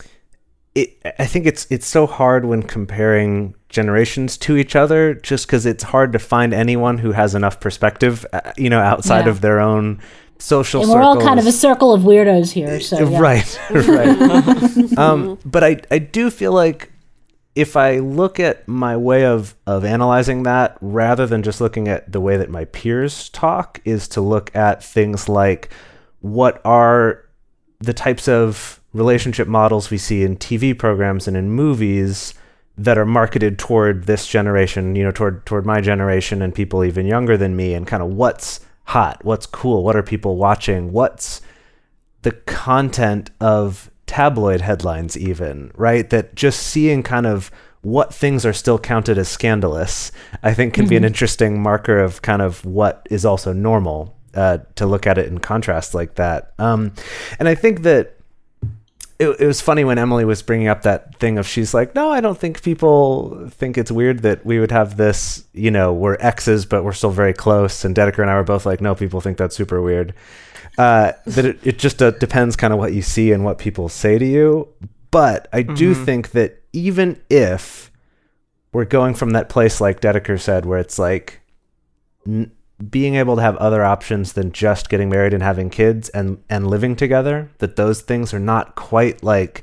it, I think it's, it's so hard when comparing generations to each other, just because it's hard to find anyone who has enough perspective, uh, you know, outside Yeah. of their own social And circles. we're all kind of a circle of weirdos here, so yeah. Right, right. um, but I, I do feel like if I look at my way of, of analyzing that, rather than just looking at the way that my peers talk, is to look at things like what are the types of relationship models we see in T V programs and in movies that are marketed toward this generation, you know, toward toward my generation and people even younger than me, and kind of what's hot, what's cool, what are people watching, what's the content of tabloid headlines even, right? That just seeing kind of what things are still counted as scandalous, I think can mm-hmm. be an interesting marker of kind of what is also normal, uh, to look at it in contrast like that. Um, and I think that It, it was funny when Emily was bringing up that thing of, she's like, no, I don't think people think it's weird that we would have this, you know, we're exes, but we're still very close. And Dedeker and I were both like, no, people think that's super weird. Uh, that it, it just uh, depends kind of what you see and what people say to you. But I do mm-hmm. think that even if we're going from that place, like Dedeker said, where it's like n- being able to have other options than just getting married and having kids and, and living together, that those things are not quite like,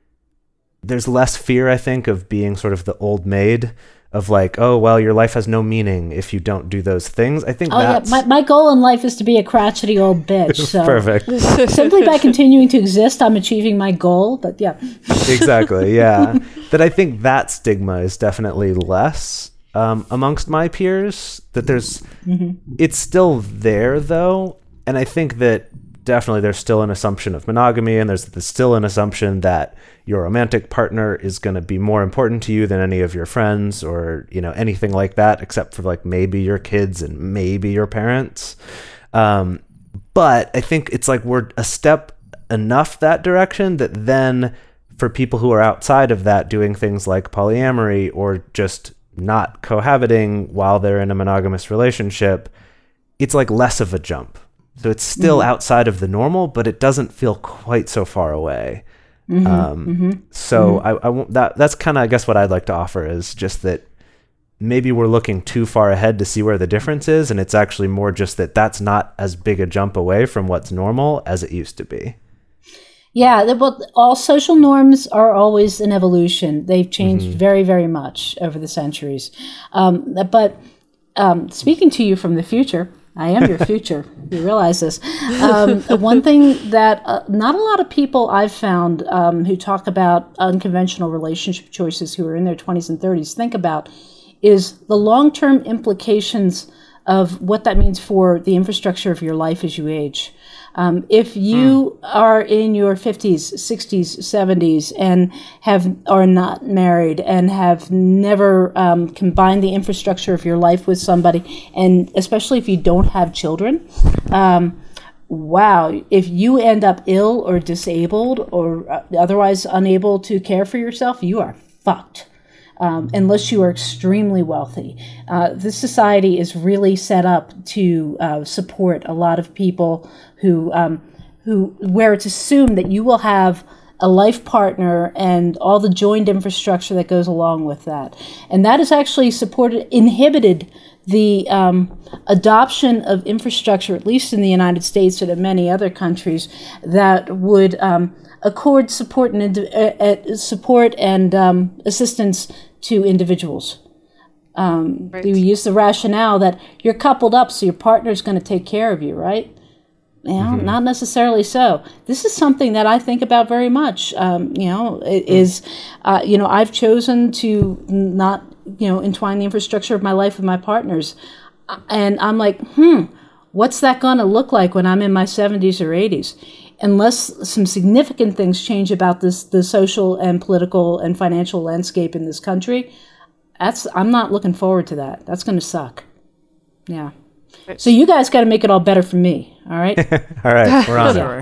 there's less fear, I think, of being sort of the old maid of like, oh, well, your life has no meaning if you don't do those things. I think oh, that's... yeah. my, my goal in life is to be a crotchety old bitch. So Perfect. Simply by continuing to exist, I'm achieving my goal. But yeah. Exactly, yeah. That I think that stigma is definitely less um, amongst my peers. That there's... Mm-hmm. It's still there, though. And I think that definitely there's still an assumption of monogamy, and there's, there's still an assumption that your romantic partner is going to be more important to you than any of your friends or, you know, anything like that, except for like maybe your kids and maybe your parents. Um, but I think it's like we're a step enough that direction that then for people who are outside of that, doing things like polyamory or just not cohabiting while they're in a monogamous relationship, it's like less of a jump. So it's still mm-hmm. outside of the normal, but it doesn't feel quite so far away. Mm-hmm, um, mm-hmm, so mm-hmm. I, I won't, that that's kind of, I guess, what I'd like to offer is just that maybe we're looking too far ahead to see where the difference is, and it's actually more just that that's not as big a jump away from what's normal as it used to be. Yeah, well, all social norms are always an evolution. They've changed mm-hmm. very, very much over the centuries. Um, but um, speaking to you from the future, I am your future. You realize this. Um, one thing that uh, not a lot of people I've found um, who talk about unconventional relationship choices who are in their twenties and thirties think about is the long-term implications of what that means for the infrastructure of your life as you age. Um, if you mm. are in your fifties, sixties, seventies, and have are not married and have never um, combined the infrastructure of your life with somebody, and especially if you don't have children, um, wow, if you end up ill or disabled or otherwise unable to care for yourself, you are fucked. Um, unless you are extremely wealthy. Uh, this society is really set up to uh, support a lot of people who, um, who, where it's assumed that you will have a life partner and all the joined infrastructure that goes along with that. And that has actually supported, inhibited the um, adoption of infrastructure, at least in the United States and in many other countries, that would um, accord support and uh, uh, support and um, assistance to individuals. Um, right. You use the rationale that you're coupled up, so your partner's going to take care of you, right? You know, mm-hmm. Not necessarily so. This is something that I think about very much. Um, you know, it mm. is, uh, you know, I've chosen to not, you know, entwine the infrastructure of my life with my partners. And I'm like, hmm, what's that going to look like when I'm in my seventies or eighties? Unless some significant things change about this, the social and political and financial landscape in this country, that's I'm not looking forward to that. That's going to suck. Yeah. So you guys got to make it all better for me, all right? All right, we're on it.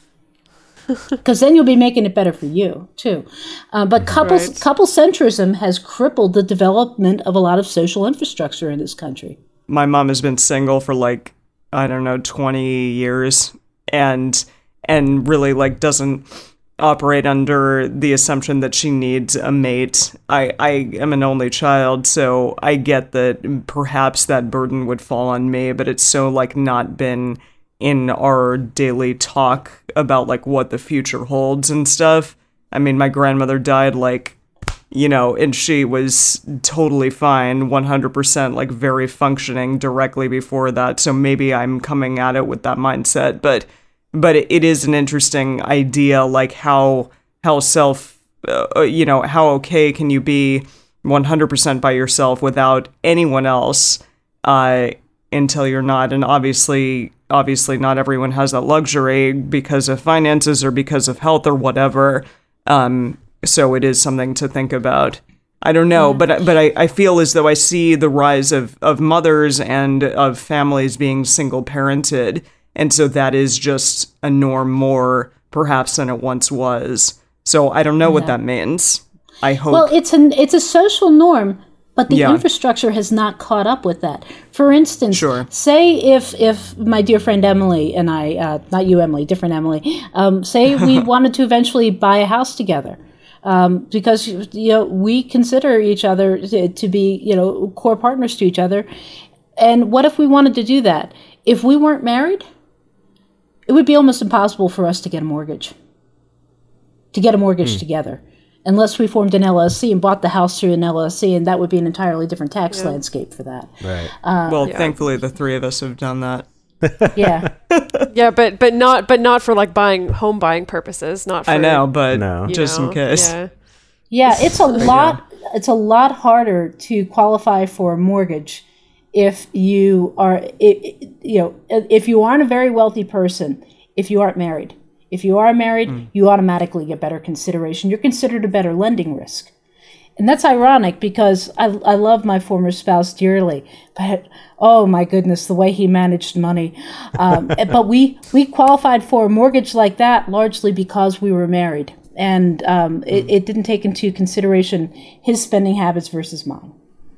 Because then you'll be making it better for you, too. Uh, but couple, right. couple centrism has crippled the development of a lot of social infrastructure in this country. My mom has been single for like, I don't know, twenty years, and... and really like doesn't operate under the assumption that she needs a mate. I, I am an only child, so I get that perhaps that burden would fall on me, but it's so like not been in our daily talk about like what the future holds and stuff. I mean, my grandmother died like, you know, and she was totally fine, one hundred percent like very functioning directly before that, so maybe I'm coming at it with that mindset, but But it is an interesting idea, like how how self uh, you know, how okay can you be one hundred percent by yourself without anyone else uh, until you're not? And obviously, obviously not everyone has that luxury because of finances or because of health or whatever. Um, so it is something to think about. I don't know, but but I, I feel as though I see the rise of, of mothers and of families being single parented. And so that is just a norm more perhaps than it once was. So I don't know what that means. I hope. Well, it's an it's a social norm, but the Yeah. infrastructure has not caught up with that. For instance, Sure. say if if my dear friend Emily and I, uh, not you, Emily, different Emily, um, say we wanted to eventually buy a house together. Um, because, you know, we consider each other to, to be, you know, core partners to each other. And what if we wanted to do that? If we weren't married, it would be almost impossible for us to get a mortgage, to get a mortgage together, unless we formed an L L C and bought the house through an L L C, and that would be an entirely different tax landscape for that. Right. well, thankfully, the three of us have done that. Yeah. Yeah, but but not but not for like buying home buying purposes. Not for I know, but No. you just know, in case. Yeah. Yeah, it's a lot. It's a lot harder to qualify for a mortgage if you are, i i- you know, if you aren't a very wealthy person. If you aren't married, if you are married, you automatically get better consideration. You're considered a better lending risk, and that's ironic because I I love my former spouse dearly, but oh my goodness, the way he managed money. Um, but we we qualified for a mortgage like that largely because we were married. And um, it, it didn't take into consideration his spending habits versus mine.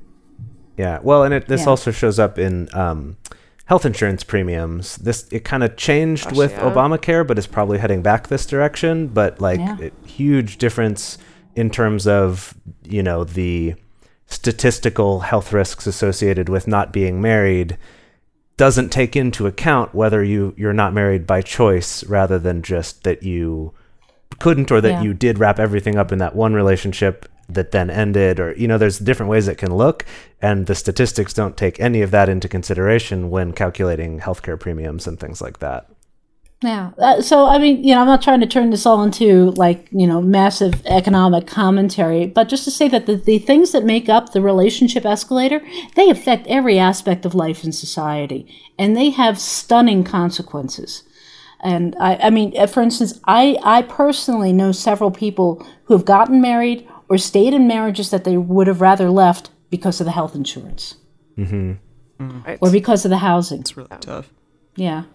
Yeah. Well, and it, this Yeah. also shows up in um, health insurance premiums. This it kind of changed Gosh, with yeah. Obamacare, but is probably heading back this direction. But like, Yeah. it, huge difference in terms of, you know, the statistical health risks associated with not being married doesn't take into account whether you you're not married by choice rather than just that you couldn't or that Yeah. you did wrap everything up in that one relationship that then ended, or, you know, there's different ways it can look, and the statistics don't take any of that into consideration when calculating healthcare premiums and things like that. Yeah. Uh, so, I mean, you know, I'm not trying to turn this all into like, you know, massive economic commentary, but just to say that the, the things that make up the relationship escalator, they affect every aspect of life in society, and they have stunning consequences. And I, I mean, uh, for instance, I, I personally know several people who have gotten married or stayed in marriages that they would have rather left because of the health insurance Right. or because of the housing. It's really tough. Yeah.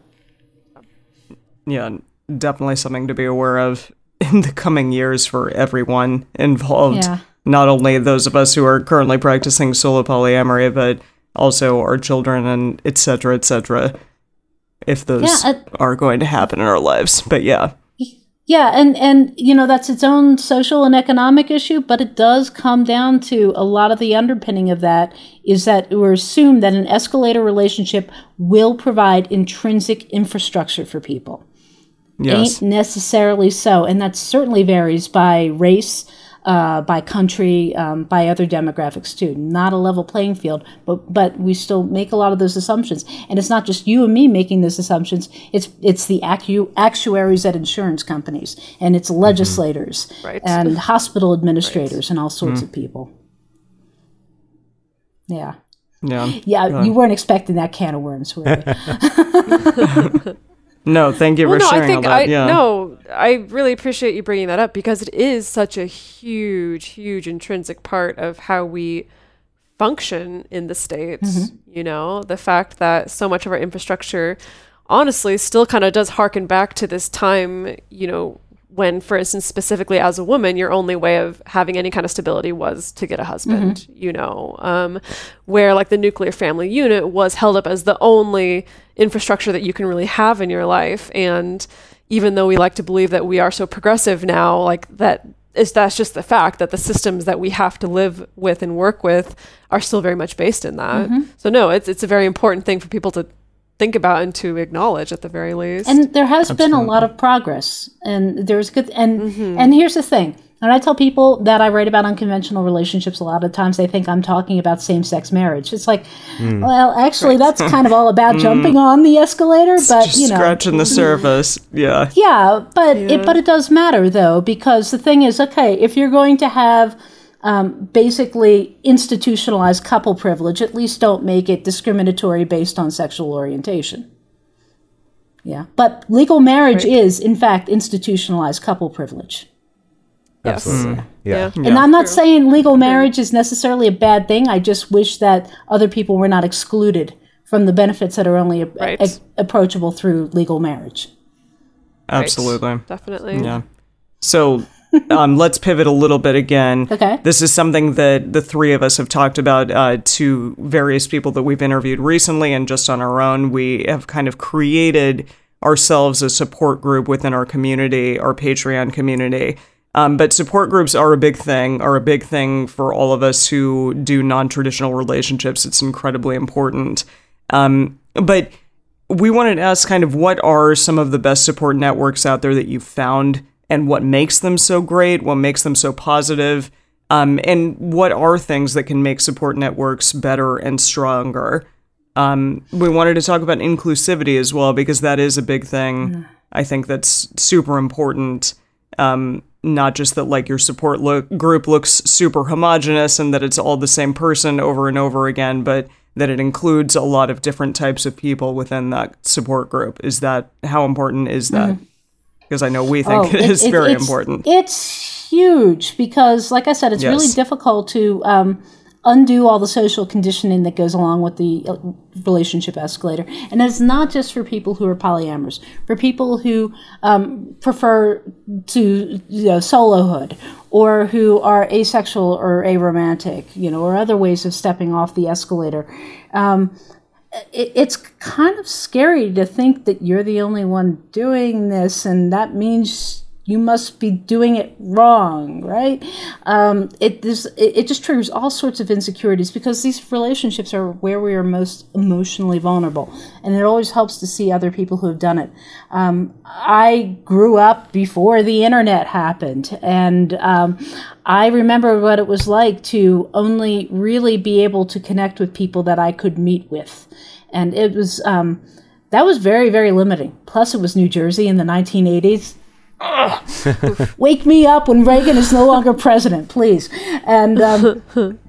Yeah, definitely something to be aware of in the coming years for everyone involved. Yeah. Not only those of us who are currently practicing solo polyamory, but also our children and et cetera, et cetera, if those Yeah, uh, are going to happen in our lives. But yeah, Yeah, and, and you know, that's its own social and economic issue, but it does come down to a lot of the underpinning of that is that we're assumed that an escalator relationship will provide intrinsic infrastructure for people. yes. Ain't necessarily so, and that certainly varies by race, uh, by country, um, by other demographics too. Not a level playing field, but but we still make a lot of those assumptions. And it's not just you and me making those assumptions. It's it's the actu- actuaries at insurance companies, and it's legislators, Right. and hospital administrators, and all sorts of people. Yeah, Yeah. yeah. You weren't expecting that can of worms, were you? No, thank you Well, for no, sharing I think all that. I yeah. no, I really appreciate you bringing that up because it is such a huge, huge intrinsic part of how we function in the States. You know, the fact that so much of our infrastructure, honestly, still kind of does harken back to this time. You know, when, for instance, specifically as a woman, your only way of having any kind of stability was to get a husband. You know, um, where like the nuclear family unit was held up as the only infrastructure that you can really have in your life. And even though we like to believe that we are so progressive now, like that is that's just the fact that the systems that we have to live with and work with are still very much based in that. So no, it's it's a very important thing for people to think about and to acknowledge at the very least. And there has been a lot of progress, and there's good. And and here's the thing: And I tell people that I write about unconventional relationships, a lot of times they think I'm talking about same-sex marriage. It's like, mm. well, actually, right. that's kind of all about mm. jumping on the escalator, but, just you know. Scratching the surface, yeah. Yeah, but, yeah. It, but it does matter, though, because the thing is, okay, if you're going to have um, basically institutionalized couple privilege, at least don't make it discriminatory based on sexual orientation. Yeah, but legal marriage right. is, in fact, institutionalized couple privilege. Yes. Absolutely. Mm. Yeah. yeah. And yeah. I'm not True. saying legal marriage is necessarily a bad thing. I just wish that other people were not excluded from the benefits that are only a- right. a- approachable through legal marriage. Absolutely. Right. Definitely. Yeah. So um, let's pivot a little bit again. Okay. This is something that the three of us have talked about uh, to various people that we've interviewed recently, and just on our own. We have kind of created ourselves a support group within our community, our Patreon community. Um, but support groups are a big thing, are a big thing for all of us who do non-traditional relationships. It's incredibly important. Um, but we wanted to ask kind of what are some of the best support networks out there that you've found, and what makes them so great, what makes them so positive, um, and what are things that can make support networks better and stronger. Um, we wanted to talk about inclusivity as well, because that is a big thing. Mm. I think that's super important. Um, not just that like your support lo- group looks super homogenous and that it's all the same person over and over again, but that it includes a lot of different types of people within that support group. Is that, how important is that? Mm. Because I know we think oh, it, it is it, very it's, important. It's huge because, like I said, it's yes. really difficult to um, undo all the social conditioning that goes along with the relationship escalator. And it's not just for people who are polyamorous, for people who um, prefer to, you know, solohood, or who are asexual or aromantic, you know, or other ways of stepping off the escalator. Um, it, it's kind of scary to think that you're the only one doing this, and that means you must be doing it wrong, right? Um, it, this, it it just triggers all sorts of insecurities, because these relationships are where we are most emotionally vulnerable, and it always helps to see other people who have done it. Um, I grew up before the internet happened, and um, I remember what it was like to only really be able to connect with people that I could meet with, and it was um, that was very, very limiting. Plus, it was New Jersey in the nineteen eighties. Wake me up when Reagan is no longer president, please. And um,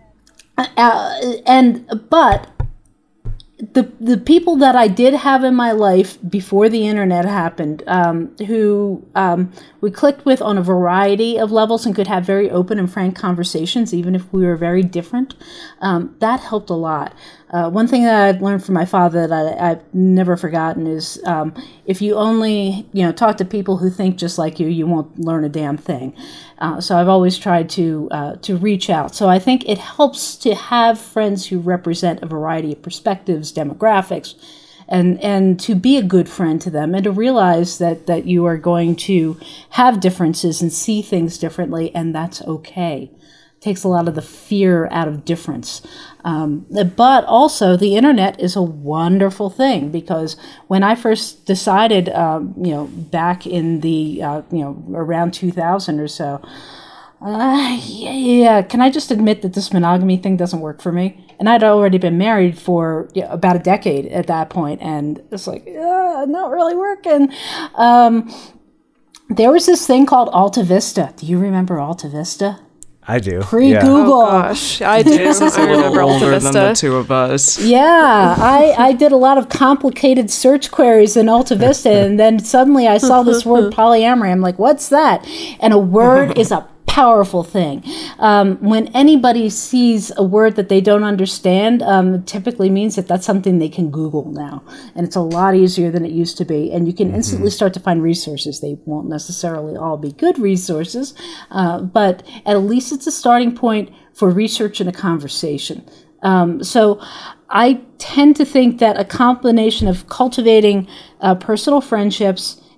uh, and but the the people that I did have in my life before the internet happened, um, who um, we clicked with on a variety of levels and could have very open and frank conversations, even if we were very different, um, that helped a lot. Uh, one thing that I've learned from my father that I, I've never forgotten is um, if you only, you know, talk to people who think just like you, you won't learn a damn thing. Uh, so I've always tried to uh, to reach out. So I think it helps to have friends who represent a variety of perspectives, demographics, and and to be a good friend to them, and to realize that that you are going to have differences and see things differently, and that's okay. Takes a lot of the fear out of difference. Um, but also, the internet is a wonderful thing, because when I first decided, um, you know, back in the, uh, you know, around two thousand or so, uh, yeah, yeah, can I just admit that this monogamy thing doesn't work for me? And I'd already been married for you know, about a decade at that point, and it's like, uh, not really working. Um, there was this thing called Alta Vista. Do you remember Alta Vista? I do. Pre-Google. Oh, gosh, I do. I remember Alta older Vista. than the two of us. Yeah, I, I did a lot of complicated search queries in Alta Vista, and then suddenly I saw this word polyamory. I'm like, what's that? And a word is a powerful thing. Um, when anybody sees a word that they don't understand, um, it typically means that that's something they can Google now. And it's a lot easier than it used to be. And you can mm-hmm. instantly start to find resources. They won't necessarily all be good resources, uh, but at least it's a starting point for research and a conversation. Um, so I tend to think that a combination of cultivating uh, personal friendships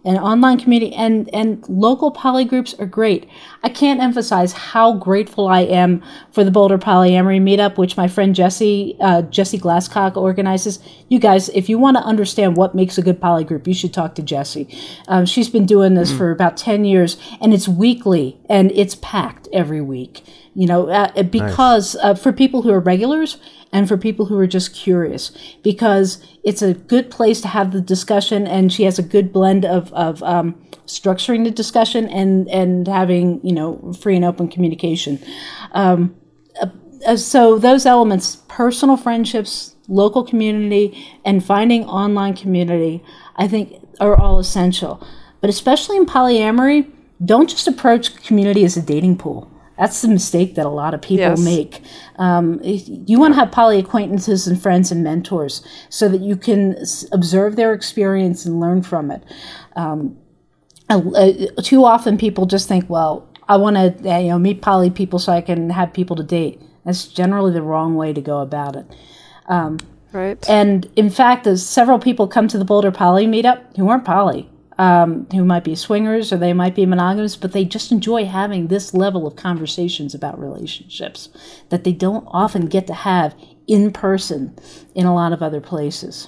and online community and, and local poly groups are great. I can't emphasize how grateful I am for the Boulder Polyamory Meetup, which my friend Jesse, uh, Jesse Glasscock organizes. You guys, if you want to understand what makes a good poly group, you should talk to Jesse. Um, she's been doing this mm. for about ten years, and it's weekly, and it's packed every week. You know, uh, because nice. uh, for people who are regulars and for people who are just curious, because it's a good place to have the discussion, and she has a good blend of, of um, structuring the discussion and, and having, you know, free and open communication. Um, uh, so those elements, personal friendships, local community, and finding online community, I think are all essential. But especially in polyamory, don't just approach community as a dating pool. That's the mistake that a lot of people yes. make. Um, you want to have poly acquaintances and friends and mentors so that you can s- observe their experience and learn from it. Um, uh, too often people just think, well, I want to uh, you know meet poly people so I can have people to date. That's generally the wrong way to go about it. Um, right. And in fact, there's several people come to the Boulder Poly Meetup who aren't poly. Um, who might be swingers or they might be monogamous, but they just enjoy having this level of conversations about relationships that they don't often get to have in person in a lot of other places.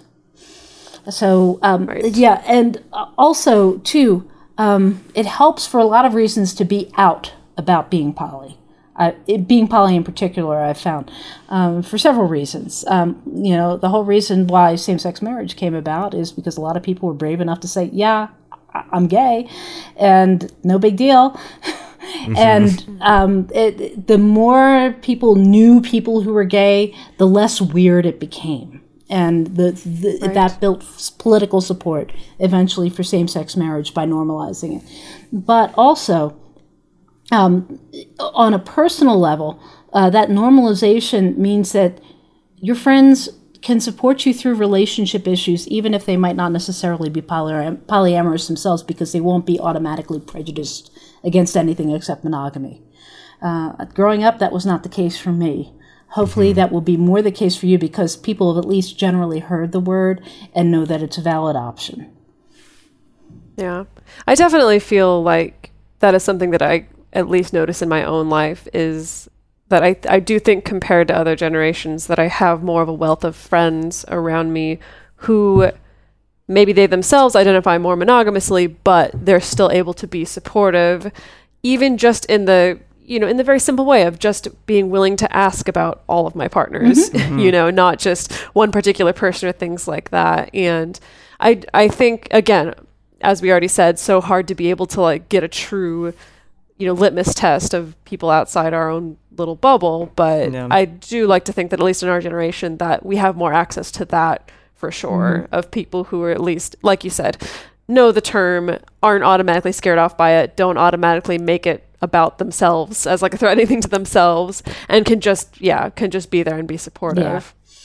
So, um, right. yeah, and also, too, um, it helps for a lot of reasons to be out about being poly. Uh, it, being poly in particular, I've found, um, for several reasons. Um, you know, the whole reason why same-sex marriage came about is because a lot of people were brave enough to say, yeah, I- I'm gay, and no big deal. Mm-hmm. And um, it, the more people knew people who were gay, the less weird it became. And the, the right. that built political support eventually for same-sex marriage by normalizing it. But also, Um, on a personal level, uh, that normalization means that your friends can support you through relationship issues, even if they might not necessarily be poly- polyamorous themselves, because they won't be automatically prejudiced against anything except monogamy. Uh, growing up, that was not the case for me. Hopefully that will be more the case for you, because people have at least generally heard the word and know that it's a valid option. Yeah, I definitely feel like that is something that I at least notice in my own life, is that I I do think, compared to other generations, that I have more of a wealth of friends around me who maybe they themselves identify more monogamously, but they're still able to be supportive, even just in the, you know, in the very simple way of just being willing to ask about all of my partners, mm-hmm. you know, not just one particular person or things like that. And I I think, again, as we already said, so hard to be able to like get a true, you know, litmus test of people outside our own little bubble. But yeah. I do like to think that at least in our generation that we have more access to that for sure, mm-hmm. of people who are at least, like you said, know the term, aren't automatically scared off by it, don't automatically make it about themselves as like a threatening to themselves, and can just, yeah, can just be there and be supportive. Yeah.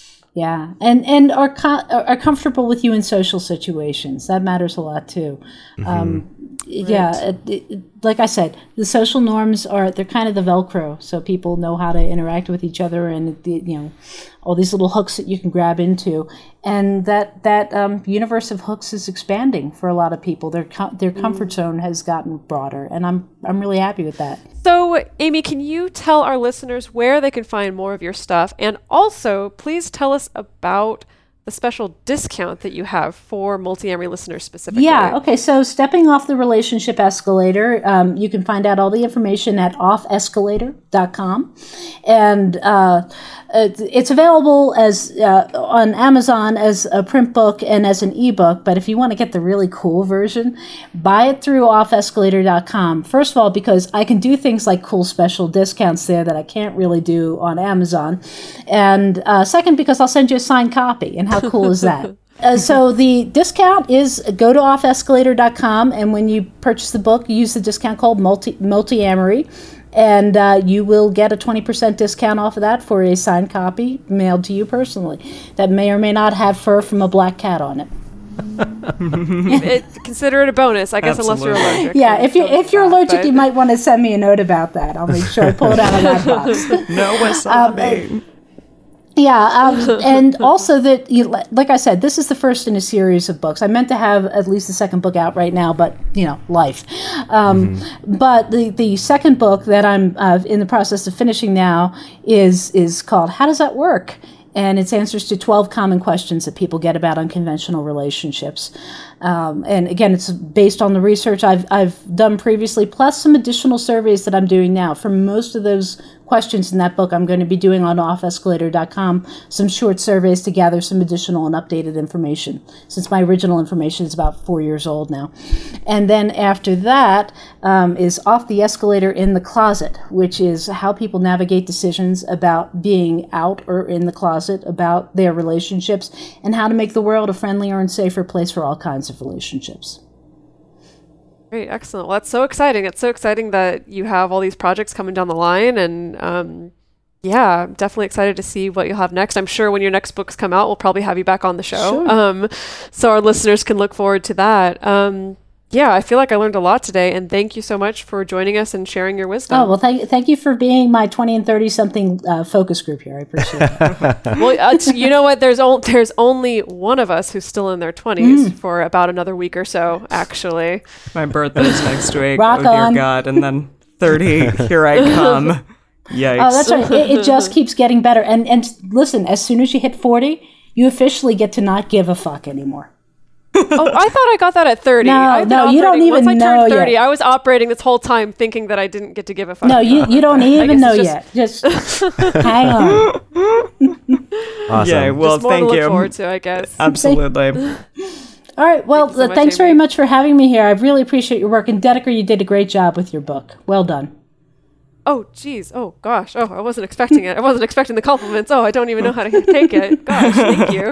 Yeah, and and are co- are comfortable with you in social situations. That matters a lot too. Mm-hmm. Um, right. Yeah, it, it, like I said, the social norms are, they're kind of the Velcro, so people know how to interact with each other, and the, you know, all these little hooks that you can grab into, and that that um, universe of hooks is expanding for a lot of people. Their com- their comfort zone has gotten broader, and I'm I'm really happy with that. So, Amy, can you tell our listeners where they can find more of your stuff, and also please tell us about the special discount that you have for multi-amory listeners specifically? Yeah, okay, so stepping off the relationship escalator, um, you can find out all the information at off escalator dot com, and uh, it's available as uh, on Amazon as a print book and as an ebook, but if you want to get the really cool version, buy it through off escalator dot com. First of all, because I can do things like cool special discounts there that I can't really do on Amazon, and uh, second, because I'll send you a signed copy, and how cool is that? Uh, so the discount is, go to off escalator dot com, and when you purchase the book, use the discount code multi multi-amory, and uh, you will get a twenty percent discount off of that for a signed copy mailed to you personally that may or may not have fur from a black cat on it. it consider it a bonus, I guess. Absolutely. Unless you're allergic. Yeah, if you if you're that, allergic, but... you might want to send me a note about that. I'll make sure I pull it out of that box. No wasabi. Um, Yeah, um, and also that, you, like I said, this is the first in a series of books. I meant to have at least the second book out right now, but, you know, life. Um, mm-hmm. But the, the second book that I'm uh, in the process of finishing now is is called How Does That Work? And it's answers to twelve common questions that people get about unconventional relationships. Um, and again, it's based on the research I've I've done previously, plus some additional surveys that I'm doing now. For most of those questions in that book, I'm going to be doing on off escalator dot com some short surveys to gather some additional and updated information, since my original information is about four years old now. And then after that um, is Off the Escalator in the Closet, which is how people navigate decisions about being out or in the closet, about their relationships, and how to make the world a friendlier and safer place for all kinds of relationships. Great, excellent. Well, that's so exciting. It's so exciting that you have all these projects coming down the line, and um, yeah, I'm definitely excited to see what you'll have next. I'm sure when your next books come out, we'll probably have you back on the show, sure. um, so our listeners can look forward to that. Um, yeah, I feel like I learned a lot today, and thank you so much for joining us and sharing your wisdom. Oh, well, thank, thank you for being my twenty and thirty-something uh, focus group here. I appreciate it. Well, uh, you know what? There's, o- there's only one of us who's still in their twenties mm. for about another week or so, actually. My birthday's next week. Rock oh, dear on. God. And then thirty, here I come. Yikes. Oh, that's right. It, it just keeps getting better. And, and listen, as soon as you hit forty, you officially get to not give a fuck anymore. Oh, I thought I got that at thirty. No, no, you don't even Once I know turned thirty, yet. I was operating this whole time thinking that I didn't get to give a fuck. No, you, you don't even know just... yet. Just hang on. Awesome. Yeah, well, just more thank to look you. forward to, I guess. Absolutely. All right. Well, Thank you so uh, much, thanks Amy. very much for having me here. I really appreciate your work. And Dedeker, you did a great job with your book. Well done. Oh, geez. Oh, gosh. Oh, I wasn't expecting it. I wasn't expecting the compliments. Oh, I don't even know how to take it. Gosh, thank you.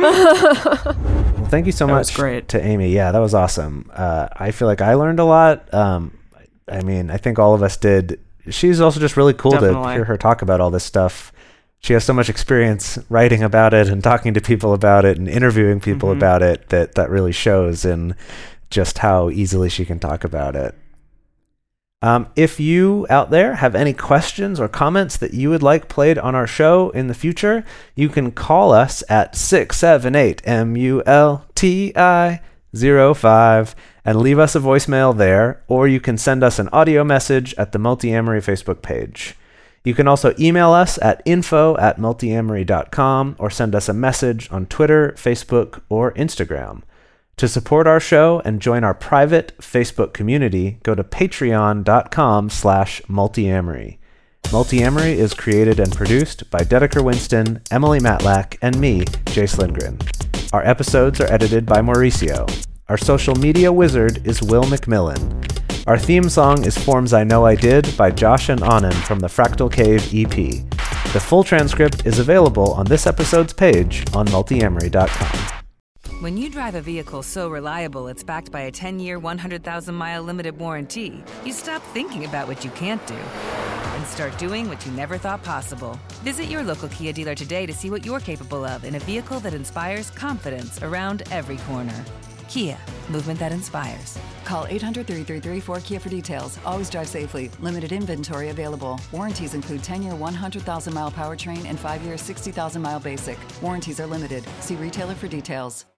Well, thank you so That much was great. to Amy. Yeah, that was awesome. Uh, I feel like I learned a lot. Um, I mean, I think all of us did. She's also just really cool Definitely. to hear her talk about all this stuff. She has so much experience writing about it and talking to people about it and interviewing people Mm-hmm. about it that that really shows in just how easily she can talk about it. Um, if you out there have any questions or comments that you would like played on our show in the future, you can call us at six seven eight M U L T I zero five and leave us a voicemail there, or you can send us an audio message at the Multiamory Facebook page. You can also email us at info at multiamory dot com or send us a message on Twitter, Facebook, or Instagram. To support our show and join our private Facebook community, go to patreon.com slash multiamory. Multiamory is created and produced by Dedeker Winston, Emily Matlack, and me, Jace Lindgren. Our episodes are edited by Mauricio. Our social media wizard is Will McMillan. Our theme song is Forms I Know I Did by Josh and Anand from the Fractal Cave E P. The full transcript is available on this episode's page on multiamory dot com. When you drive a vehicle so reliable it's backed by a ten-year, one hundred thousand mile limited warranty, you stop thinking about what you can't do and start doing what you never thought possible. Visit your local Kia dealer today to see what you're capable of in a vehicle that inspires confidence around every corner. Kia, movement that inspires. Call eight hundred, three three three, four K I A for details. Always drive safely. Limited inventory available. Warranties include ten-year, one hundred thousand mile powertrain and five-year, sixty thousand mile basic. Warranties are limited. See retailer for details.